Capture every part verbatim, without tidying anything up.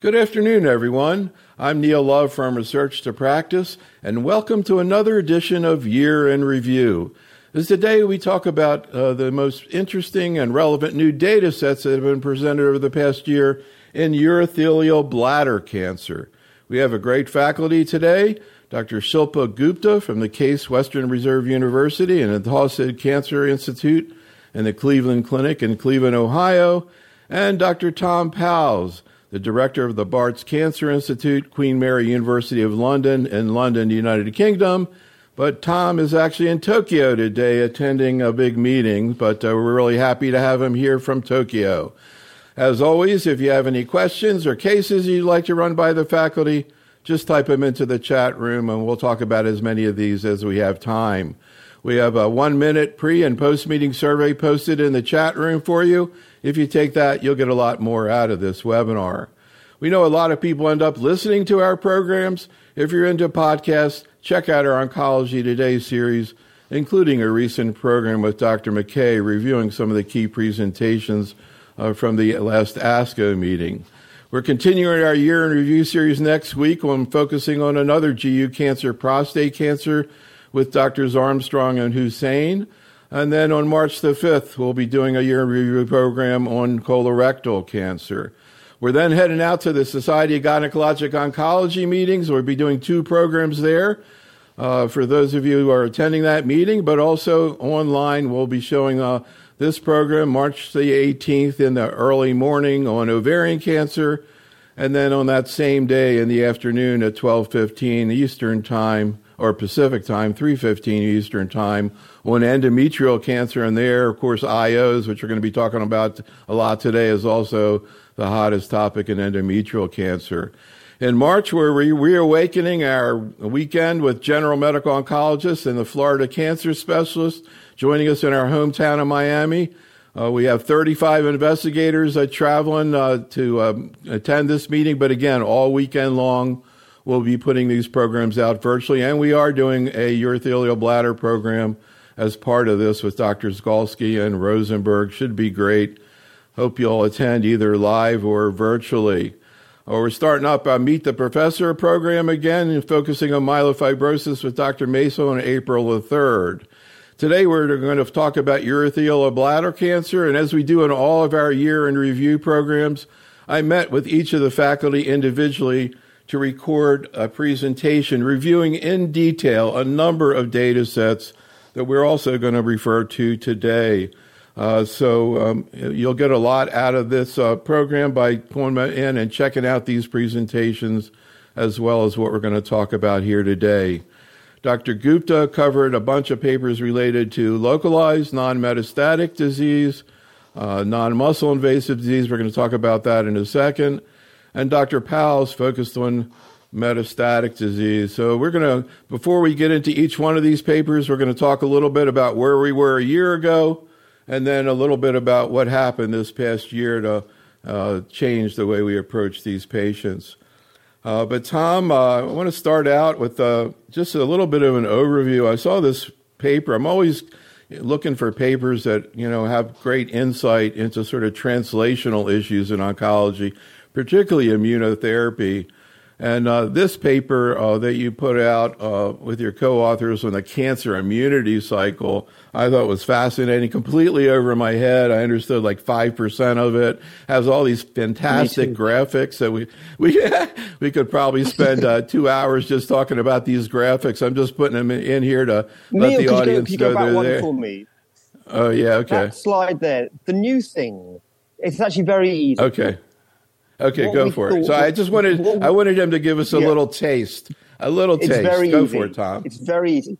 Good afternoon, everyone. I'm Neil Love from Research to Practice, and welcome to another edition of Year in Review. As today we talk about uh, the most interesting and relevant new data sets that have been presented over the past year in urothelial bladder cancer. We have a great faculty today, Doctor Shilpa Gupta from the Case Western Reserve University and the Taussig Cancer Institute and the Cleveland Clinic in Cleveland, Ohio, and Doctor Tom Powles, the director of the Barts Cancer Institute, Queen Mary University of London in London, United Kingdom. But Tom is actually in Tokyo today attending a big meeting, but uh, we're really happy to have him here from Tokyo. As always, if you have any questions or cases you'd like to run by the faculty, just type them into the chat room and we'll talk about as many of these as we have time. We have a one-minute pre- and post-meeting survey posted in the chat room for you. If you take that, you'll get a lot more out of this webinar. We know a lot of people end up listening to our programs. If you're into podcasts, check out our Oncology Today series, including a recent program with Doctor McKay reviewing some of the key presentations uh, from the last ASCO meeting. We're continuing our Year in Review series next week when focusing on another G U cancer, prostate cancer, with Doctors Armstrong and Hussein. And then on March the fifth, we'll be doing a Year in Review program on colorectal cancer. We're then heading out to the Society of Gynecologic Oncology meetings. We'll be doing two programs there uh, for those of you who are attending that meeting, but also online we'll be showing uh, this program March the eighteenth in the early morning on ovarian cancer, and then on that same day in the afternoon at twelve fifteen Eastern Time, or Pacific Time, three fifteen Eastern Time, on endometrial cancer. And there, of course, I Os, which we're going to be talking about a lot today, is also the hottest topic in endometrial cancer. In March, we're re- reawakening our weekend with general medical oncologists and the Florida cancer specialists joining us in our hometown of Miami. Uh, we have thirty-five investigators uh, traveling uh, to um, attend this meeting, but again, all weekend long, we'll be putting these programs out virtually, and we are doing a urothelial bladder program as part of this with Doctors Galsky and Rosenberg. Should be great. Hope you'll attend either live or virtually. Uh, we're starting up our Meet the Professor program again and focusing on myelofibrosis with Doctor Mesa on April the third. Today we're going to talk about urothelial bladder cancer, and as we do in all of our Year in Review programs, I met with each of the faculty individually to record a presentation reviewing in detail a number of data sets that we're also going to refer to today. Uh, so um, you'll get a lot out of this uh, program by going in and checking out these presentations as well as what we're going to talk about here today. Doctor Gupta covered a bunch of papers related to localized non-metastatic disease, uh, non-muscle invasive disease. We're going to talk about that in a second. And Doctor Powles focused on metastatic disease. So we're going to, before we get into each one of these papers, we're going to talk a little bit about where we were a year ago, and then a little bit about what happened this past year to uh, change the way we approach these patients. Uh, but Tom, uh, I want to start out with uh, just a little bit of an overview. I saw this paper. I'm always looking for papers that, you know, have great insight into sort of translational issues in oncology, particularly immunotherapy. And uh, this paper uh, that you put out uh, with your co-authors on the cancer immunity cycle, I thought was fascinating, completely over my head. I understood like five percent of it, has all these fantastic graphics that we we we could probably spend uh, two hours just talking about these graphics. I'm just putting them in here to let Neil, the audience you go, know you go they're back there. one for me. Oh, yeah, okay. That slide there, the new thing, it's actually very easy. Okay. Okay, What go we for it. thought- So I just wanted, what- I wanted him to give us a Yeah. little taste, a little It's taste. very Go easy. for it, Tom. It's very easy.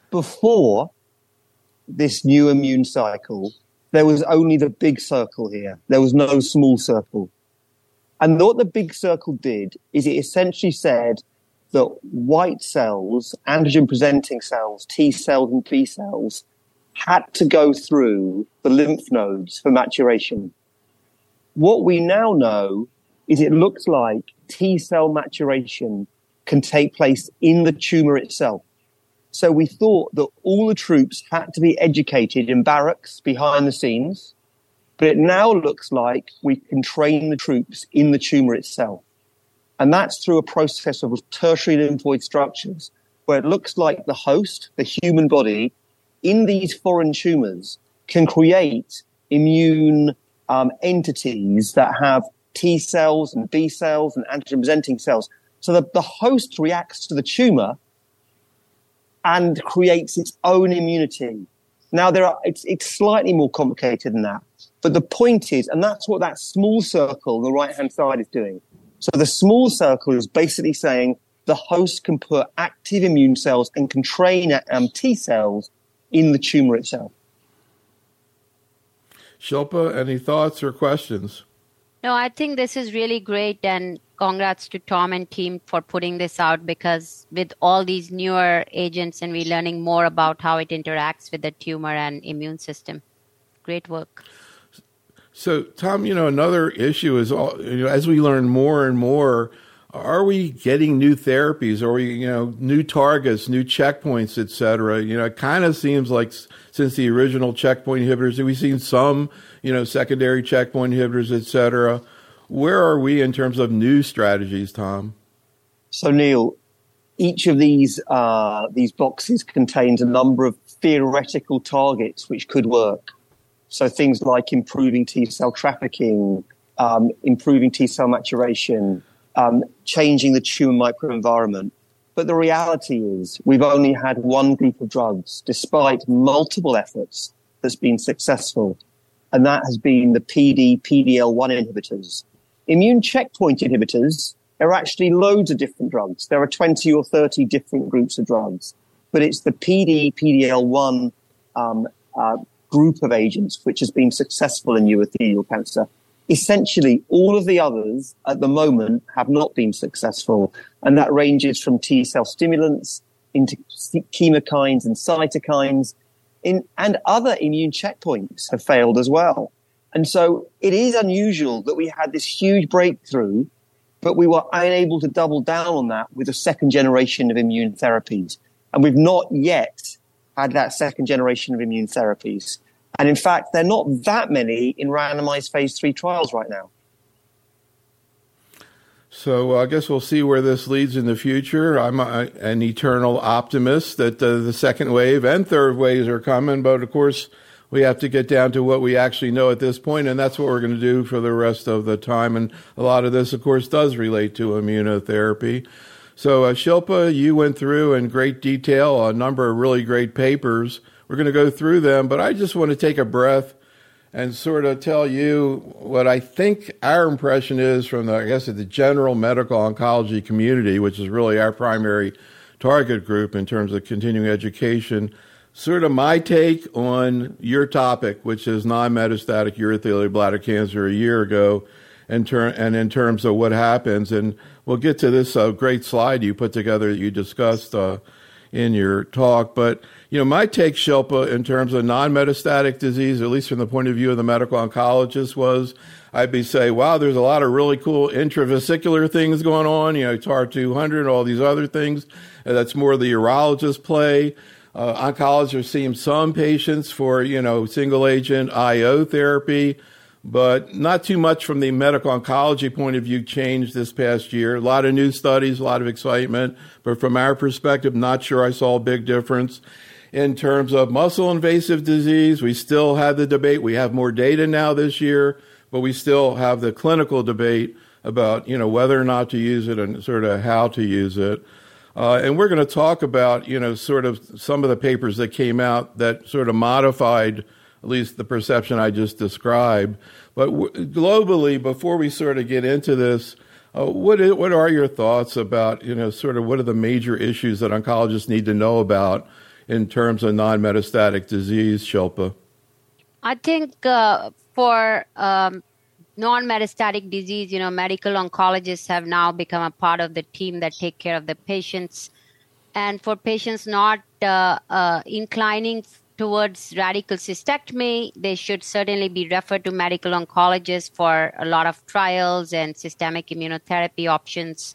Before this new immune cycle, there was only the big circle here. There was no small circle. And what the big circle did is it essentially said that white cells, antigen-presenting cells, T cells and B cells, had to go through the lymph nodes for maturation. What we now know is it looks like T cell maturation can take place in the tumor itself. So we thought that all the troops had to be educated in barracks behind the scenes, but it now looks like we can train the troops in the tumor itself. And that's through a process of tertiary lymphoid structures, where it looks like the host, the human body, in these foreign tumors can create immune um, entities that have T cells and B cells and antigen-presenting cells. So that the host reacts to the tumor and creates its own immunity. Now, there are it's, it's slightly more complicated than that. But the point is, and that's what that small circle on the right-hand side is doing. So the small circle is basically saying the host can put active immune cells and can train um, T cells in the tumor itself. Shilpa, any thoughts or questions? No, I think this is really great, and congrats to Tom and team for putting this out, because with all these newer agents and we're learning more about how it interacts with the tumor and immune system. Great work. So, Tom, you know, another issue is, all, you know, as we learn more and more, are we getting new therapies? Are we, you know, new targets, new checkpoints, et cetera? You know, it kind of seems like since the original checkpoint inhibitors, we've seen some, you know, secondary checkpoint inhibitors, et cetera. Where are we in terms of new strategies, Tom? So, Neil, each of these uh, these boxes contains a number of theoretical targets which could work. So things like improving T cell trafficking, um, improving T cell maturation, um, changing the tumor microenvironment. But the reality is we've only had one group of drugs, despite multiple efforts, that's been successful. And that has been the P D, P D L one inhibitors. Immune checkpoint inhibitors, there are actually loads of different drugs. There are twenty or thirty different groups of drugs. But it's the P D, P D L one um, uh, group of agents which has been successful in urothelial cancer. Essentially, all of the others at the moment have not been successful. And that ranges from T cell stimulants into chemokines and cytokines, in, and other immune checkpoints have failed as well. And so it is unusual that we had this huge breakthrough, but we were unable to double down on that with a second generation of immune therapies. And we've not yet had that second generation of immune therapies. And in fact, there are not that many in randomized phase three trials right now. So uh, I guess we'll see where this leads in the future. I'm a, an eternal optimist that uh, the second wave and third waves are coming, but of course we have to get down to what we actually know at this point, and that's what we're going to do for the rest of the time. And a lot of this, of course, does relate to immunotherapy. So uh, Shilpa, you went through in great detail a number of really great papers. We're going to go through them, but I just want to take a breath and sort of tell you what I think our impression is from the, I guess, the general medical oncology community, which is really our primary target group in terms of continuing education. Sort of my take on your topic, which is non-metastatic urothelial bladder cancer a year ago, and, ter- and in terms of what happens. And we'll get to this uh, great slide you put together that you discussed uh, in your talk. But, you know, my take, Shilpa, in terms of non-metastatic disease, at least from the point of view of the medical oncologist, was I'd be say, wow, there's a lot of really cool intravesicular things going on, you know, T A R two hundred, all these other things. And that's more the urologist play. Uh, oncologists are seeing some patients for, you know, single agent I O therapy, but not too much from the medical oncology point of view changed this past year. A lot of new studies, a lot of excitement, but from our perspective, not sure I saw a big difference. In terms of muscle invasive disease, we still have the debate. We have more data now this year, but we still have the clinical debate about, you know, whether or not to use it and sort of how to use it. Uh, and we're going to talk about, you know, sort of some of the papers that came out that sort of modified at least the perception I just described. But w- globally, before we sort of get into this, uh, what is, what are your thoughts about, you know, sort of what are the major issues that oncologists need to know about in terms of non-metastatic disease, Shilpa? I think uh, for um, non-metastatic disease, you know, medical oncologists have now become a part of the team that take care of the patients. And for patients not uh, uh, inclining towards radical cystectomy, they should certainly be referred to medical oncologists for a lot of trials and systemic immunotherapy options.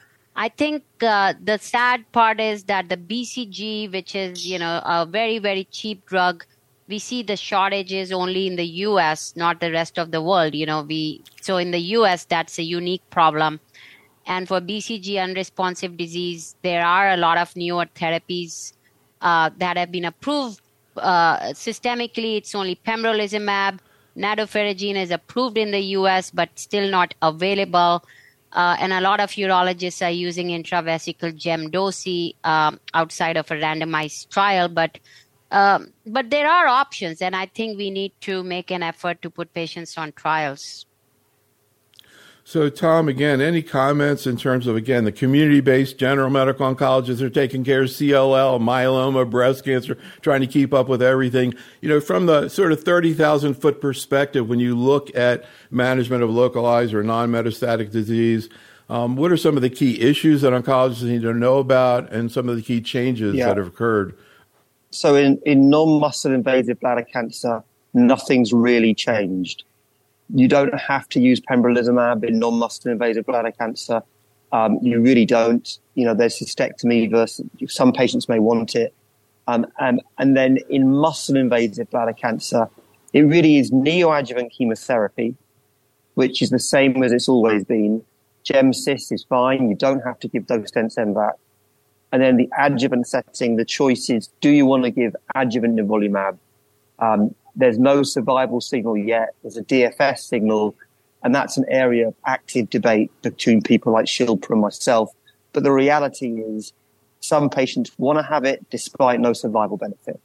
I think uh, the sad part is that the B C G, which is, you know, a very, very cheap drug, we see the shortages only in the U S, not the rest of the world. You know, we so in the U S, that's a unique problem. And for B C G unresponsive disease, there are a lot of newer therapies uh, that have been approved uh, systemically. It's only pembrolizumab. Nadofaragene is approved in the U S, but still not available. Uh, and a lot of urologists are using intravesical gemdosi um, outside of a randomized trial. But um, but there are options, and I think we need to make an effort to put patients on trials. So, Tom, again, any comments in terms of, again, the community-based general medical oncologists are taking care of C L L, myeloma, breast cancer, trying to keep up with everything. You know, from the sort of thirty thousand foot perspective, when you look at management of localized or non-metastatic disease, um, what are some of the key issues that oncologists need to know about and some of the key changes yeah. that have occurred? So in, in non-muscle invasive bladder cancer, nothing's really changed. You don't have to use pembrolizumab in non-muscle invasive bladder cancer. Um, you really don't. You know, there's cystectomy versus some patients may want it. Um, and, and then in muscle invasive bladder cancer, it really is neoadjuvant chemotherapy, which is the same as it's always been. GemCis is fine. You don't have to give Dosdenz-M-Vac. And then the adjuvant setting, the choice is, do you want to give adjuvant nivolumab? Um, There's no survival signal yet. There's a D F S signal, and that's an area of active debate between people like Shilpa and myself. But the reality is some patients want to have it despite no survival benefit.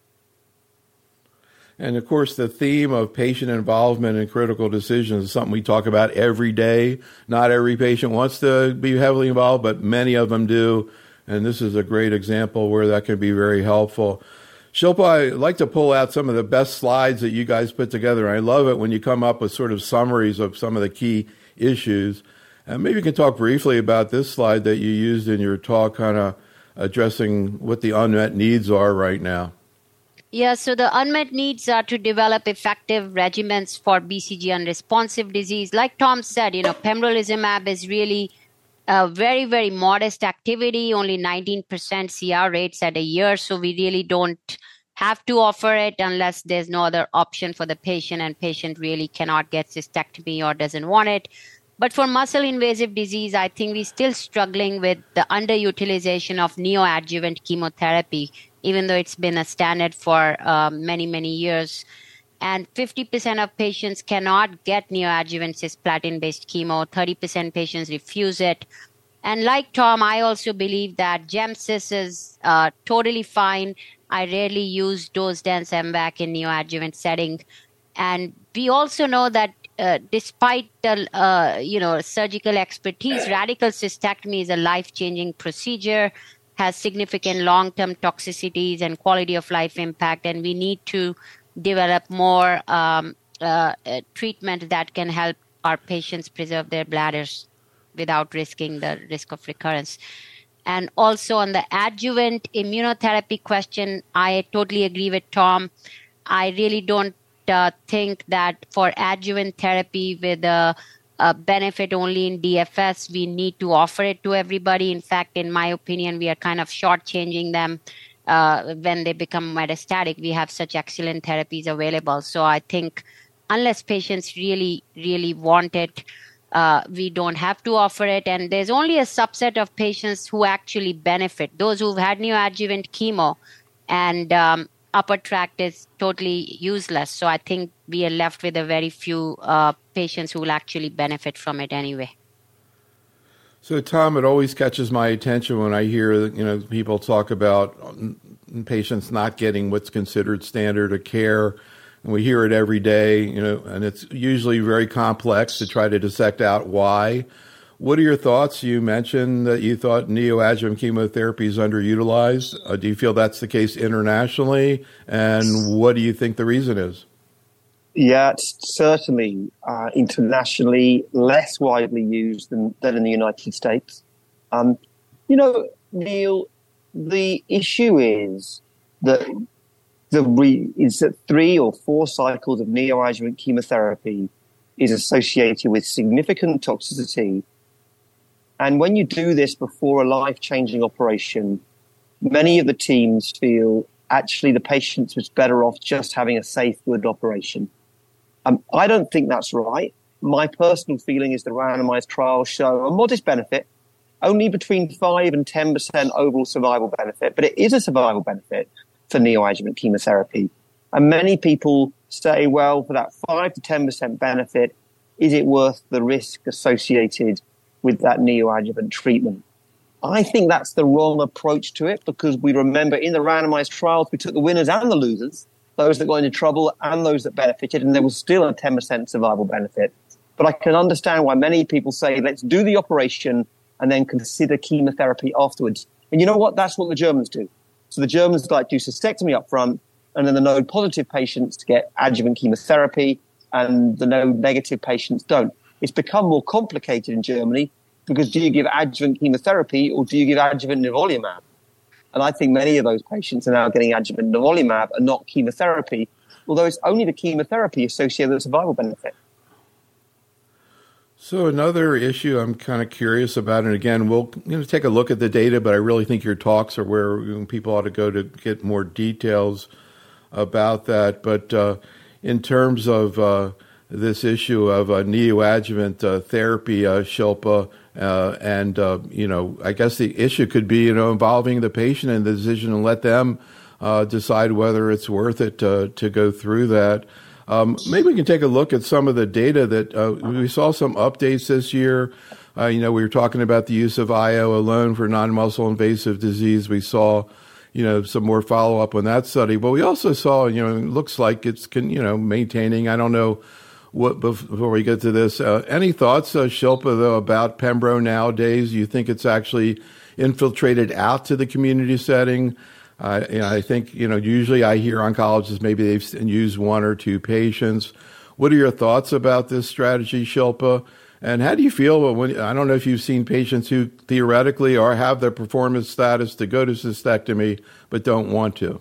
And, of course, the theme of patient involvement in critical decisions is something we talk about every day. Not every patient wants to be heavily involved, but many of them do. And this is a great example where that can be very helpful. Shilpa, I'd like to pull out some of the best slides that you guys put together. I love it when you come up with sort of summaries of some of the key issues. And maybe you can talk briefly about this slide that you used in your talk, kind of addressing what the unmet needs are right now. Yeah, so the unmet needs are to develop effective regimens for B C G unresponsive disease. Like Tom said, you know, pembrolizumab is really a very, very modest activity, only nineteen percent C R rates at a year. So we really don't have to offer it unless there's no other option for the patient and patient really cannot get cystectomy or doesn't want it. But for muscle invasive disease, I think we're still struggling with the underutilization of neoadjuvant chemotherapy, even though it's been a standard for uh, many, many years. And fifty percent of patients cannot get neoadjuvant cisplatin-based chemo. thirty percent patients refuse it. And like Tom, I also believe that GemCis is uh, totally fine. I rarely use Dosdenz-M-Vac in neoadjuvant setting. And we also know that uh, despite the uh, you know surgical expertise, radical cystectomy is a life-changing procedure, has significant long-term toxicities and quality of life impact, and we need to develop more um, uh, uh, treatment that can help our patients preserve their bladders without risking the risk of recurrence. And also on the adjuvant immunotherapy question, I totally agree with Tom. I really don't uh, think that for adjuvant therapy with a, a benefit only in D F S, we need to offer it to everybody. In fact, in my opinion, we are kind of shortchanging them. Uh, when they become metastatic, we have such excellent therapies available. So I think unless patients really, really want it, uh, we don't have to offer it. And there's only a subset of patients who actually benefit, those who've had neoadjuvant chemo, and um, upper tract is totally useless. So I think we are left with a very few uh, patients who will actually benefit from it anyway. So, Tom, it always catches my attention when I hear you know people talk about patients not getting what's considered standard of care, and we hear it every day. You know, and it's usually very complex to try to dissect out why. What are your thoughts? You mentioned that you thought neoadjuvant chemotherapy is underutilized. Uh, do you feel that's the case internationally, and what do you think the reason is? Yeah, it's certainly uh, internationally less widely used than, than in the United States. Um, you know, Neil, the issue is that the re- is that three or four cycles of neoadjuvant chemotherapy is associated with significant toxicity. And when you do this before a life-changing operation, many of the teams feel actually the patient was better off just having a safe, good operation. Um, I don't think that's right. my personal feeling is the randomized trials show a modest benefit, only between five and ten percent overall survival benefit, but it is a survival benefit for neoadjuvant chemotherapy. And many people say, well, for that five to ten percent benefit, is it worth the risk associated with that neoadjuvant treatment? I think that's the wrong approach to it, because we remember in the randomized trials, we took the winners and the losers, those that got into trouble and those that benefited, and there was still a ten percent survival benefit. But I can understand why many people say, let's do the operation and then consider chemotherapy afterwards. And you know what? That's what the Germans do. So the Germans like do cystectomy up front, and then the node-positive patients get adjuvant chemotherapy, and the node-negative patients don't. It's become more complicated in Germany, because do you give adjuvant chemotherapy or do you give adjuvant nivolumab? And I think many of those patients are now getting adjuvant nivolumab and not chemotherapy, although it's only the chemotherapy associated with survival benefit. So another issue I'm kind of curious about, and again, we'll you know, take a look at the data, but I really think your talks are where you know, people ought to go to get more details about that. But uh, in terms of uh, this issue of uh, neoadjuvant uh, therapy, uh, Shilpa, uh, and, uh, you know, I guess the issue could be, you know, involving the patient in the decision and let them uh, decide whether it's worth it to, to go through that. Um, maybe we can take a look at some of the data that uh, we saw some updates this year. Uh, you know, we were talking about the use of I O alone for non-muscle invasive disease. We saw, you know, some more follow-up on that study. But we also saw, you know, it looks like it's, you know, maintaining. I don't know what, before we get to this, uh, any thoughts, uh, Shilpa, though, about Pembro nowadays? You think it's actually infiltrated out to the community setting? Uh, you know, I think, you know, usually I hear oncologists, maybe they've used one or two patients. What are your thoughts about this strategy, Shilpa? And how do you feel when, I don't know if you've seen patients who theoretically or have the performance status to go to cystectomy, but don't want to?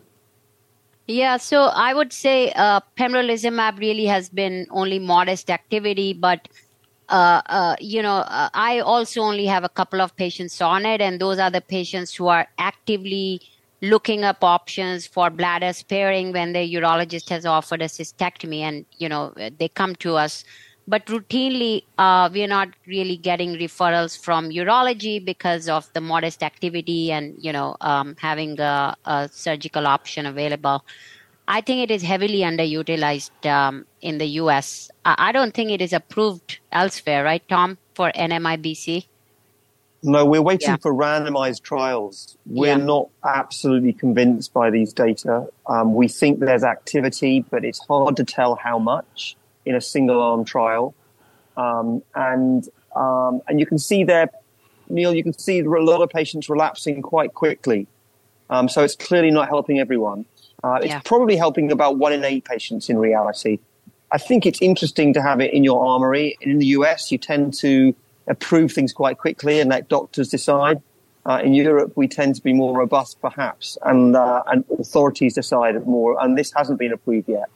Yeah, so I would say uh, pembrolizumab really has been only modest activity, but Uh, uh, you know, uh, I also only have a couple of patients on it, and those are the patients who are actively looking up options for bladder sparing when their urologist has offered a cystectomy, and, you know, they come to us. But routinely, uh, we're not really getting referrals from urology because of the modest activity and, you know, um, having a, a surgical option available. I think it is heavily underutilized um, in the U S. I don't think it is approved elsewhere, right, Tom, for N M I B C? No, we're waiting yeah. for randomized trials. We're yeah. not absolutely convinced by these data. Um, we think there's activity, but it's hard to tell how much in a single-arm trial. Um, and um, and you can see there, Neil, you can see a lot of patients relapsing quite quickly. Um, so it's clearly not helping everyone. Uh, it's yeah. probably helping about one in eight patients in reality. I think it's interesting to have it in your armory. In the U S, you tend to approve things quite quickly and let doctors decide. Uh, in Europe, we tend to be more robust, perhaps, and uh, and authorities decide more. And this hasn't been approved yet.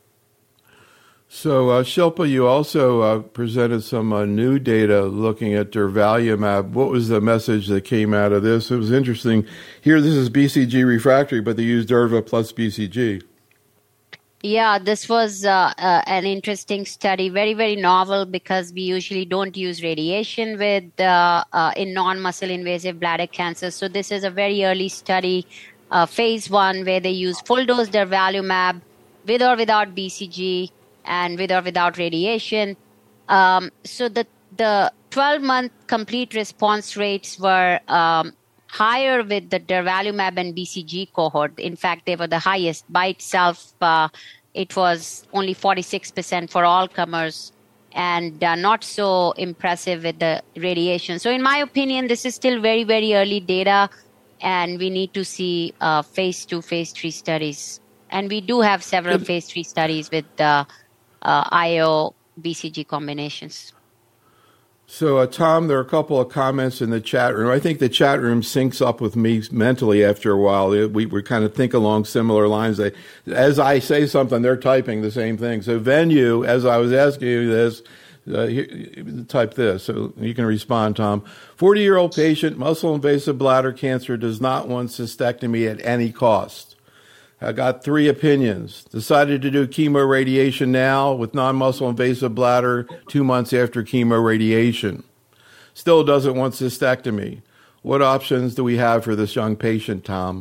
So, uh, Shilpa, you also uh, presented some uh, new data looking at durvalumab. What was the message that came out of this? It was interesting. Here, this is B C G refractory, but they used durva plus B C G. Yeah, this was uh, uh, an interesting study, very, very novel, because we usually don't use radiation with uh, uh, in non-muscle invasive bladder cancer. So this is a very early study, uh, phase one, where they use full dose durvalumab with or without B C G and with or without radiation. Um, so the the twelve-month complete response rates were um, higher with the durvalumab and B C G cohort. In fact, they were the highest. By itself, uh, it was only forty-six percent for all comers, and uh, not so impressive with the radiation. So in my opinion, this is still very, very early data, and we need to see uh, phase two, phase three studies. And we do have several phase three studies with uh, uh, I O B C G combinations. So, uh, Tom, there are a couple of comments in the chat room. I think the chat room syncs up with me mentally after a while. We, we kind of think along similar lines. They, as I say something, they're typing the same thing. So, Venue, as I was asking you this, uh, here, type this, so you can respond, Tom. forty-year-old patient, muscle invasive bladder cancer, does not want cystectomy at any cost. I got three opinions. Decided to do chemoradiation now with non-muscle invasive bladder two months after chemoradiation. Still doesn't want cystectomy. What options do we have for this young patient, Tom?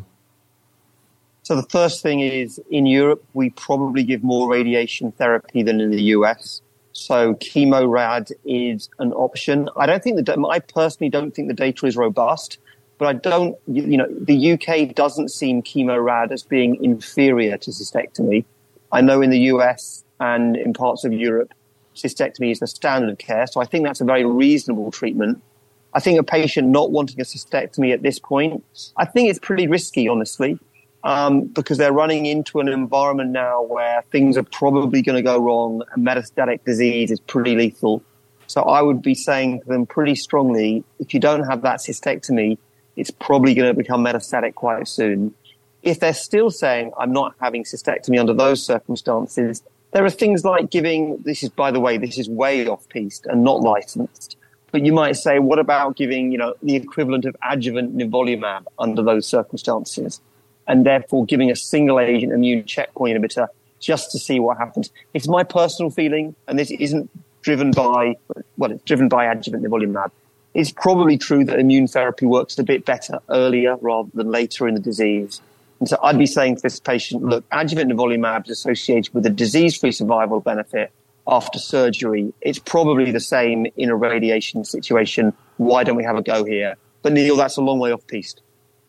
So the first thing is, in Europe, we probably give more radiation therapy than in the U S. So chemo-rad is an option. I don't think the, I personally don't think the data is robust, but I don't, you know, the U K doesn't seem chemo-rad as being inferior to cystectomy. I know in the U S and in parts of Europe, cystectomy is the standard of care. So I think that's a very reasonable treatment. I think a patient not wanting a cystectomy at this point, I think it's pretty risky, honestly. Um, because they're running into an environment now where things are probably going to go wrong and metastatic disease is pretty lethal. So I would be saying to them pretty strongly, if you don't have that cystectomy, it's probably going to become metastatic quite soon. If they're still saying, I'm not having cystectomy under those circumstances, there are things like giving, this is, by the way, this is way off-piste and not licensed. But you might say, what about giving, you know, the equivalent of adjuvant nivolumab under those circumstances? And therefore giving a single agent immune checkpoint inhibitor just to see what happens. It's my personal feeling, and this isn't driven by, well, it's driven by adjuvant nivolumab. It's probably true that immune therapy works a bit better earlier rather than later in the disease. And so I'd be saying to this patient, look, adjuvant nivolumab is associated with a disease-free survival benefit after surgery. It's probably the same in a radiation situation. Why don't we have a go here? But Neil, that's a long way off-piste.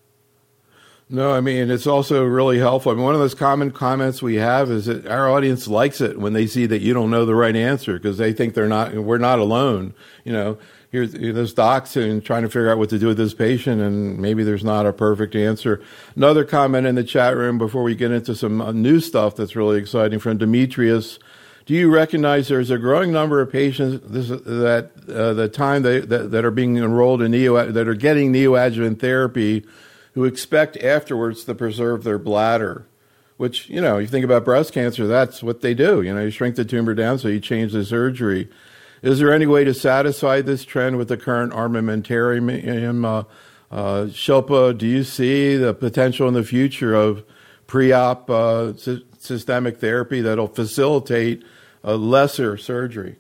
No, I mean, it's also really helpful. I mean, one of those common comments we have is that our audience likes it when they see that you don't know the right answer because they think they're not, we're not alone. You know, here's those docs and trying to figure out what to do with this patient, and maybe there's not a perfect answer. Another comment in the chat room before we get into some new stuff that's really exciting from Demetrius. Do you recognize there's a growing number of patients this, that uh, the time they, that, that are being enrolled in neo, that are getting neoadjuvant therapy who expect afterwards to preserve their bladder, which, you know, you think about breast cancer, that's what they do. You know, you shrink the tumor down, so you change the surgery. Is there any way to satisfy this trend with the current armamentarium? Uh, uh, Shilpa, do you see the potential in the future of pre-op uh, sy- systemic therapy that'll facilitate a lesser surgery?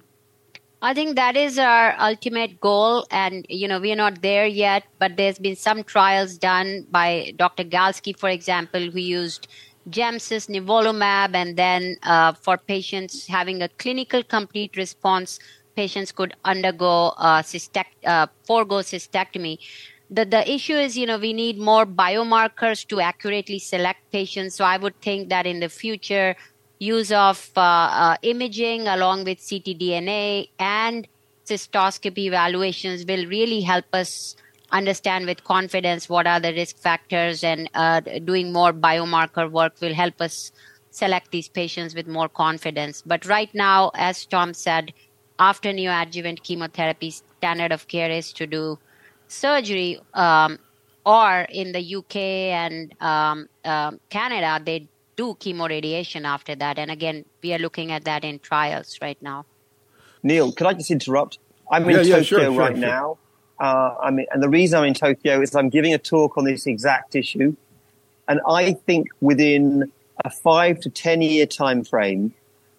I think that is our ultimate goal. And, you know, we're not there yet, but there's been some trials done by Doctor Galsky, for example, who used Gemcis, nivolumab, and then uh, for patients having a clinical complete response, patients could undergo uh, cystect- uh, forego cystectomy. The, the issue is, you know, we need more biomarkers to accurately select patients. So I would think that in the future, use of uh, uh, imaging along with C T D N A and cystoscopy evaluations will really help us understand with confidence what are the risk factors, and uh, doing more biomarker work will help us select these patients with more confidence. But right now, as Tom said, after neoadjuvant chemotherapy, standard of care is to do surgery, um, or in the U K and um, uh, Canada, they do chemoradiation after that. And again, we are looking at that in trials right now. Neil, could I just interrupt? I'm in yeah, Tokyo yeah, sure, sure, right sure. now. Uh, I mean, and the reason I'm in Tokyo is I'm giving a talk on this exact issue. And I think within a five to ten year time frame,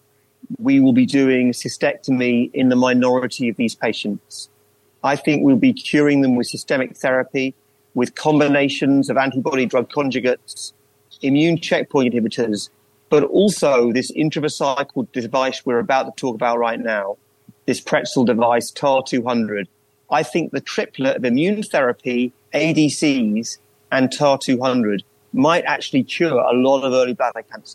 we will be doing cystectomy in the minority of these patients. I think we'll be curing them with systemic therapy, with combinations of antibody drug conjugates, immune checkpoint inhibitors, but also this intravesical device we're about to talk about right now, this pretzel device, T A R two hundred. I think the triplet of immune therapy, A D Cs, and T A R two hundred might actually cure a lot of early bladder cancer.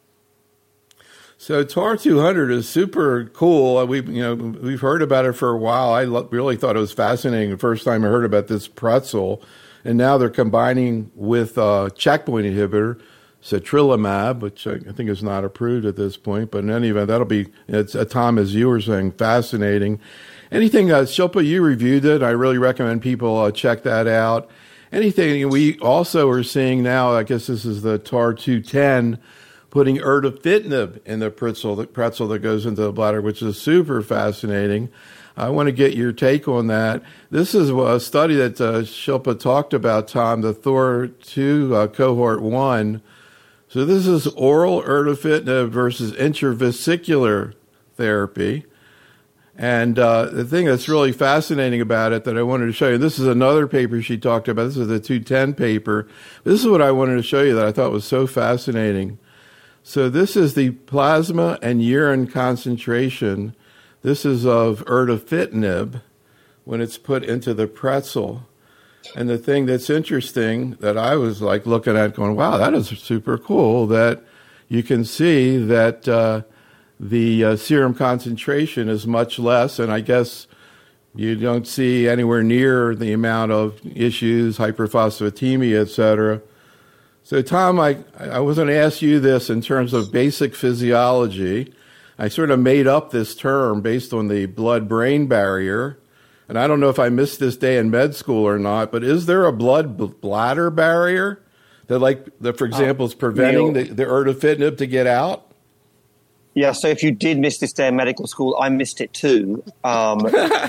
So T A R two hundred is super cool. We, you know, we've heard about it for a while. I lo- really thought it was fascinating the first time I heard about this pretzel. And now they're combining with a checkpoint inhibitor, citrilimab, which I think is not approved at this point. But in any event, that'll be, it's, uh, Tom, as you were saying, fascinating. Anything, uh, Shilpa, you reviewed it. I really recommend people uh, check that out. Anything we also are seeing now, I guess this is the T A R two ten, putting erdafitinib in the pretzel, the pretzel that goes into the bladder, which is super fascinating. I want to get your take on that. This is a study that uh, Shilpa talked about, Tom, the Thor two uh, cohort one, So this is oral erdafitinib versus intravesicular therapy. And uh, the thing that's really fascinating about it that I wanted to show you, this is another paper she talked about. This is the two ten paper. This is what I wanted to show you that I thought was so fascinating. So this is the plasma and urine concentration. This is of erdafitinib when it's put into the pretzel. And the thing that's interesting that I was like looking at going, wow, that is super cool, that you can see that uh, the uh, serum concentration is much less. And I guess you don't see anywhere near the amount of issues, hyperphosphatemia, et cetera. So, Tom, I, I was going to ask you this in terms of basic physiology. I sort of made up this term based on the blood-brain barrier. And I don't know if I missed this day in med school or not, but is there a blood-bladder barrier that, like, that, for example, is preventing the, the erdafitinib to get out? Yeah, so if you did miss this day in medical school, I missed it too. Um,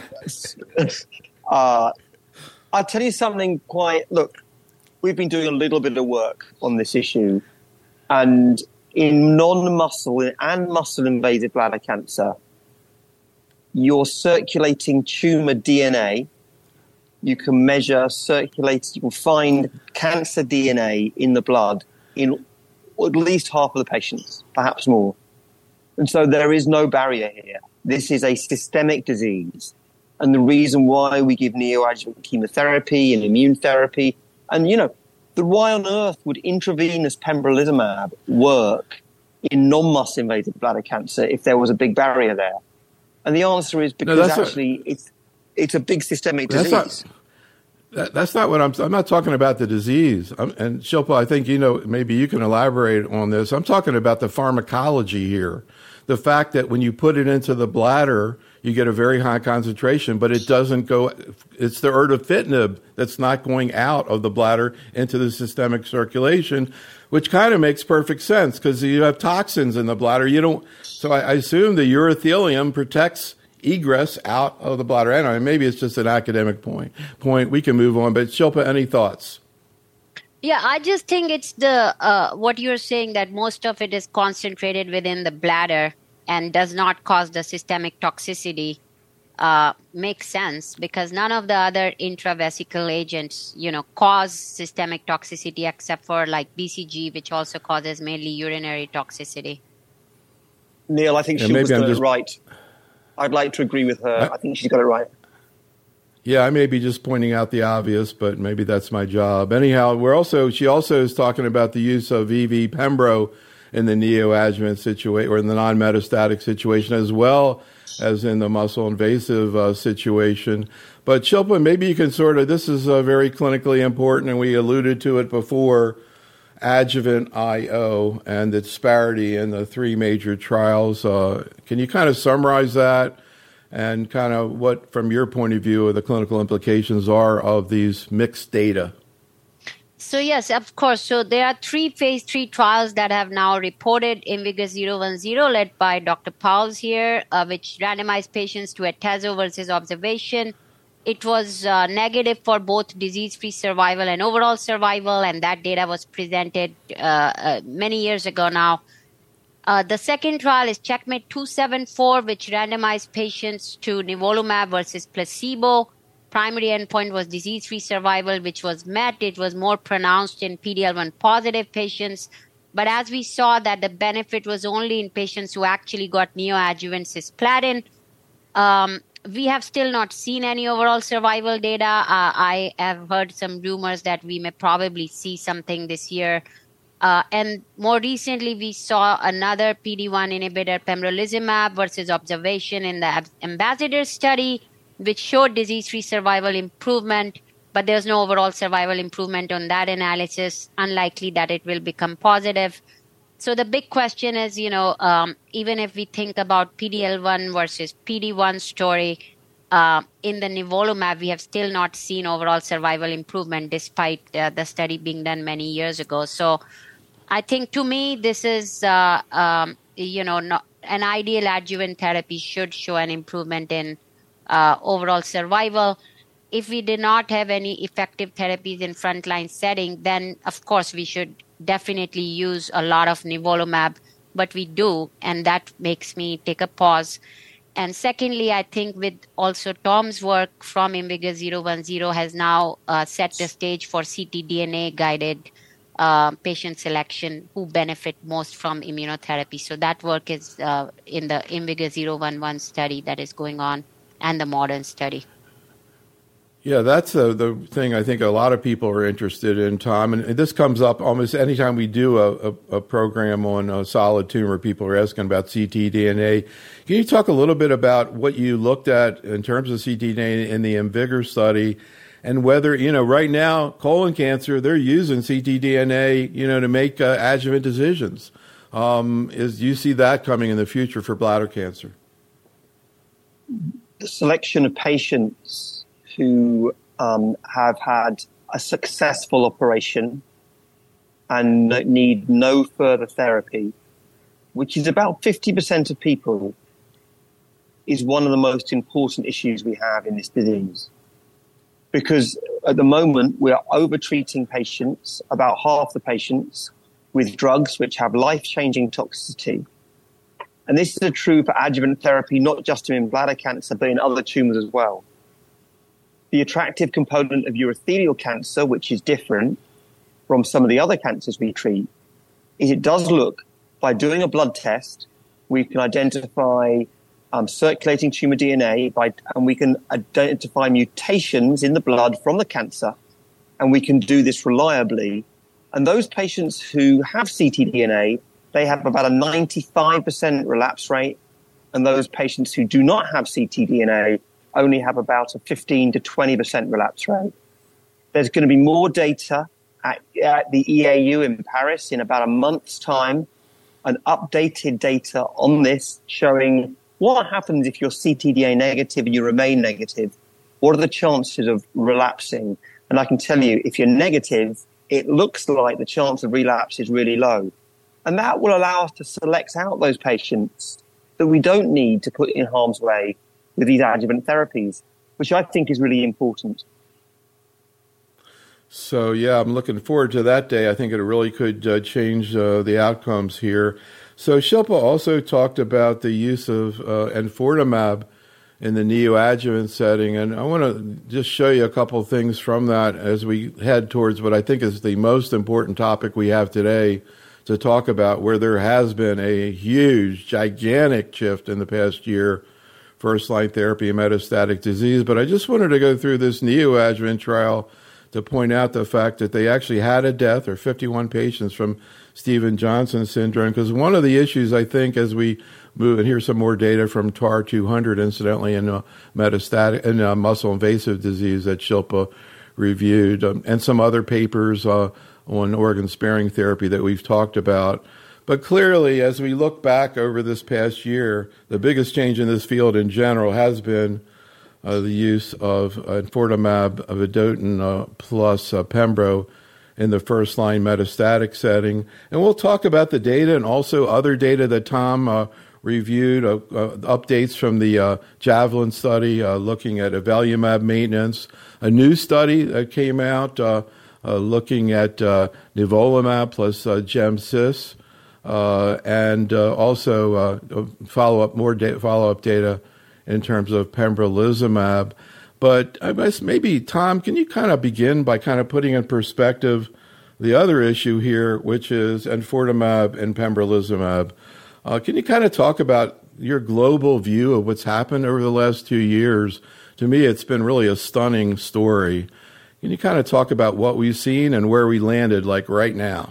uh, I'll tell you something quite... Look, we've been doing a little bit of work on this issue, and in non-muscle and muscle-invasive bladder cancer, your circulating tumor D N A, you can measure circulating, you can find cancer D N A in the blood in at least half of the patients, perhaps more. And so there is no barrier here. This is a systemic disease. And the reason why we give neoadjuvant chemotherapy and immune therapy, and, you know, the why on earth would intravenous pembrolizumab work in non-muscle invasive bladder cancer if there was a big barrier there? And the answer is because no, actually a, it's it's a big systemic disease. That's not, that, that's not what I'm. I'm not talking about the disease. I'm, and Shilpa, I think you know. Maybe you can elaborate on this. I'm talking about the pharmacology here. The fact that when you put it into the bladder, you get a very high concentration, but it doesn't go. It's the erdafitinib that's not going out of the bladder into the systemic circulation, which kind of makes perfect sense because you have toxins in the bladder. You don't. So I, I assume the urothelium protects egress out of the bladder. I don't know. Maybe it's just an academic point. Point. We can move on. But Shilpa, any thoughts? Yeah, I just think it's the uh, what you're saying that most of it is concentrated within the bladder and does not cause the systemic toxicity. Uh, makes sense because none of the other intravesical agents, you know, cause systemic toxicity except for like B C G, which also causes mainly urinary toxicity. Neil, I think yeah, she was got just... it right. I'd like to agree with her. I, I think she's got it right. Yeah, I may be just pointing out the obvious, but maybe that's my job. Anyhow, we're also she also is talking about the use of V V Pembro in the neoadjuvant situation or in the non-metastatic situation as well as in the muscle invasive uh, situation. But Shilpa, maybe you can sort of, this is uh, very clinically important, and we alluded to it before, adjuvant I O and the disparity in the three major trials. Uh, can you kind of summarize that and kind of what, from your point of view, the clinical implications are of these mixed data? So yes, of course. So there are three phase three trials that have now reported INVIGAS zero one zero led by Doctor Pauls here, uh, which randomized patients to atezo versus observation. It was uh, negative for both disease-free survival and overall survival, and that data was presented uh, uh, many years ago now. Uh, the second trial is CheckMate two seven four, which randomized patients to nivolumab versus placebo. Primary endpoint was disease-free survival, which was met. It was more pronounced in P D L one positive patients. But as we saw that the benefit was only in patients who actually got neoadjuvant cisplatin, um, we have still not seen any overall survival data. Uh, I have heard some rumors that we may probably see something this year. Uh, and more recently, we saw another P D one inhibitor, pembrolizumab, versus observation in the Ambassador study, which showed disease-free survival improvement, but there's no overall survival improvement on that analysis. Unlikely that it will become positive. So the big question is, you know, um, even if we think about P D L one versus P D one story, uh, in the nivolumab, we have still not seen overall survival improvement despite uh, the study being done many years ago. So I think to me, this is, uh, um, you know, not, an ideal adjuvant therapy should show an improvement in uh, overall survival. if we did not have any effective therapies in frontline setting, then of course we should definitely use a lot of nivolumab, but we do, and that makes me take a pause. And secondly, I think with also Tom's work from IMvigor zero one zero has now uh, set the stage for ctDNA guided uh, patient selection who benefit most from immunotherapy. So that work is uh, in the IMvigor zero one one study that is going on and the modern study. Yeah, that's uh, the thing I think a lot of people are interested in, Tom. And this comes up almost anytime we do a, a, a program on a solid tumor. People are asking about ctDNA. Can you talk a little bit about what you looked at in terms of ctDNA in the IMvigor study, and whether, you know, right now, colon cancer, they're using ctDNA, you know, to make uh, adjuvant decisions. Um, is do you see that coming in the future for bladder cancer? The selection of patients who um, have had a successful operation and need no further therapy, which is about fifty percent of people, is one of the most important issues we have in this disease. Because at the moment, we're over-treating patients, about half the patients, with drugs which have life-changing toxicity. And this is true for adjuvant therapy, not just in bladder cancer, but in other tumors as well. The attractive component of urothelial cancer, which is different from some of the other cancers we treat, is it does look, by doing a blood test, we can identify um, circulating tumor D N A, by, and we can identify mutations in the blood from the cancer, and we can do this reliably. And those patients who have ctDNA, they have about a ninety-five percent relapse rate, and those patients who do not have ctDNA only have about a fifteen to twenty percent relapse rate. There's going to be more data at, at the E A U in Paris in about a month's time, and updated data on this showing what happens if you're ctDNA negative and you remain negative. What are the chances of relapsing? And I can tell you, if you're negative, it looks like the chance of relapse is really low. And that will allow us to select out those patients that we don't need to put in harm's way with these adjuvant therapies, which I think is really important. So, yeah, I'm looking forward to that day. I think it really could uh, change uh, the outcomes here. So Shilpa also talked about the use of uh, enfortumab in the neoadjuvant setting, and I want to just show you a couple of things from that as we head towards what I think is the most important topic we have today to talk about, where there has been a huge, gigantic shift in the past year, first-line therapy in metastatic disease. But I just wanted to go through this neoadjuvant trial to point out the fact that they actually had a death, or fifty-one patients, from Stevens-Johnson syndrome, because one of the issues, I think, as we move, and here's some more data from T A R two hundred, incidentally, in uh, metastatic and uh, muscle-invasive disease that Shilpa reviewed, um, and some other papers uh, on organ-sparing therapy that we've talked about. But clearly, as we look back over this past year, the biggest change in this field in general has been uh, the use of enfortumab vedotin uh, plus uh, pembro in the first-line metastatic setting. And we'll talk about the data and also other data that Tom uh, reviewed, uh, uh, updates from the uh, Javelin study uh, looking at avelumab maintenance, a new study that came out uh, uh, looking at uh, nivolumab plus uh, gemcis, uh, and uh, also uh, follow-up more da- follow-up data in terms of pembrolizumab. But I guess maybe, Tom, can you kind of begin by kind of putting in perspective the other issue here, which is enfortumab and pembrolizumab? Uh, can you kind of talk about your global view of what's happened over the last two years? To me, it's been really a stunning story. Can you kind of talk about what we've seen and where we landed, like right now?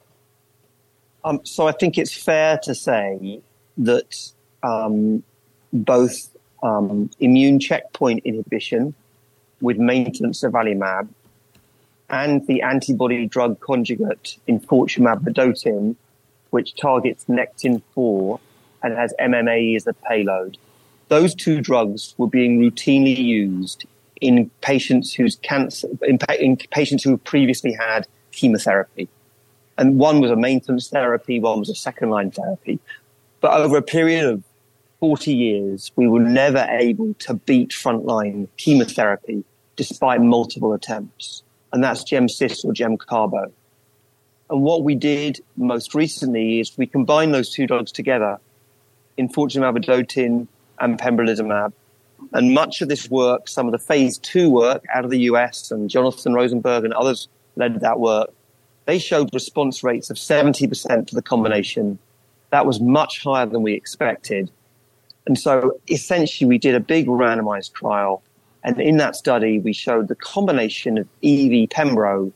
Um, so I think it's fair to say that um, both um, immune checkpoint inhibition with maintenance of avelumab and the antibody drug conjugate enfortumab vedotin, which targets Nectin four and has M M A as a payload, those two drugs were being routinely used in patients whose cancer, in, in patients who previously had chemotherapy. And one was a maintenance therapy, one was a second-line therapy. But over a period of forty years, we were never able to beat frontline chemotherapy despite multiple attempts, and that's GemCis or GemCarbo. And what we did most recently is we combined those two drugs together, enfortumab vedotin and pembrolizumab. And much of this work, some of the phase two work out of the U S, and Jonathan Rosenberg and others led that work, they showed response rates of seventy percent to the combination. That was much higher than we expected. And so essentially we did a big randomized trial. And in that study, we showed the combination of E V Pembro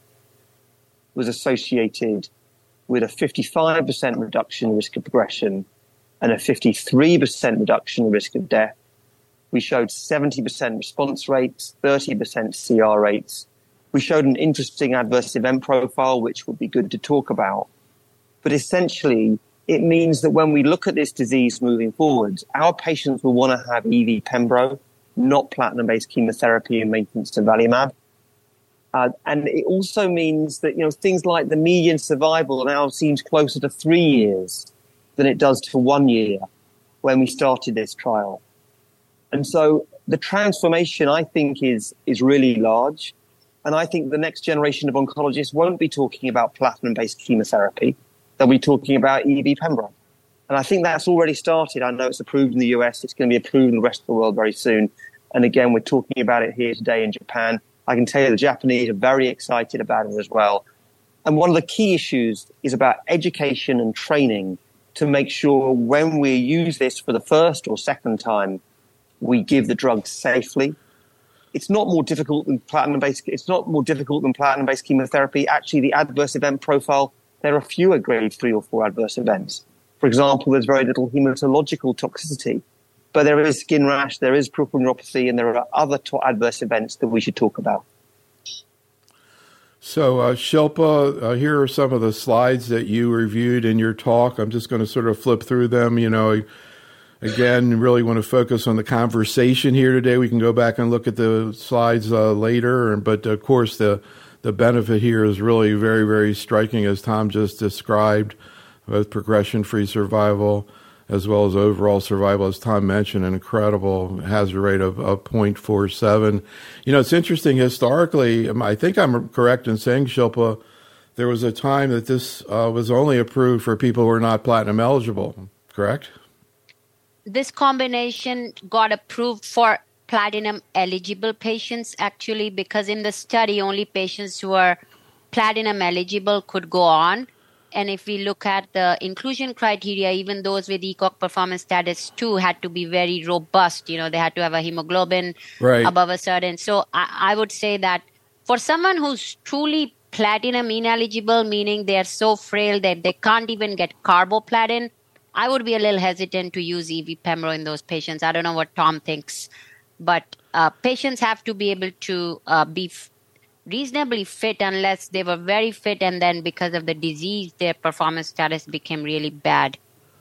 was associated with a fifty-five percent reduction in risk of progression and a fifty-three percent reduction in risk of death. We showed seventy percent response rates, thirty percent C R rates. We showed an interesting adverse event profile, which would be good to talk about. But essentially, it means that when we look at this disease moving forward, our patients will want to have E V Pembro, not platinum-based chemotherapy and maintenance durvalumab. Uh, and it also means that, you know, things like the median survival now seems closer to three years than it does to one year when we started this trial. And so the transformation, I think, is is really large. And I think the next generation of oncologists won't be talking about platinum-based chemotherapy. They'll be talking about E V Pembro. And I think that's already started. I know it's approved in the U S. It's going to be approved in the rest of the world very soon. And again, we're talking about it here today in Japan. I can tell you the Japanese are very excited about it as well. And one of the key issues is about education and training to make sure when we use this for the first or second time, we give the drug safely. It's not more difficult than platinum-based. It's not more difficult than platinum-based chemotherapy. Actually, the adverse event profile, there are fewer grade three or four adverse events. For example, there's very little hematological toxicity, but there is skin rash, there is peripheral neuropathy, and there are other to- adverse events that we should talk about. So, uh, Shilpa, uh, here are some of the slides that you reviewed in your talk. I'm just going to sort of flip through them. You know, again, really want to focus on the conversation here today. We can go back and look at the slides uh, later, but of course, the the benefit here is really very, very striking, as Tom just described, both progression-free survival as well as overall survival. As Tom mentioned, an incredible hazard rate of, of zero point four seven. You know, it's interesting historically, I think I'm correct in saying, Shilpa, there was a time that this uh, was only approved for people who are not platinum eligible, correct? This combination got approved for platinum eligible patients, actually, because in the study, only patients who are platinum eligible could go on. And if we look at the inclusion criteria, even those with ECOG performance status two had to be very robust. You know, they had to have a hemoglobin right. above a certain. So I, I would say that for someone who's truly platinum ineligible, meaning they're so frail that they can't even get carboplatin, I would be a little hesitant to use E V Pembro in those patients. I don't know what Tom thinks, but uh, patients have to be able to uh, be f- reasonably fit unless they were very fit, and then because of the disease, their performance status became really bad.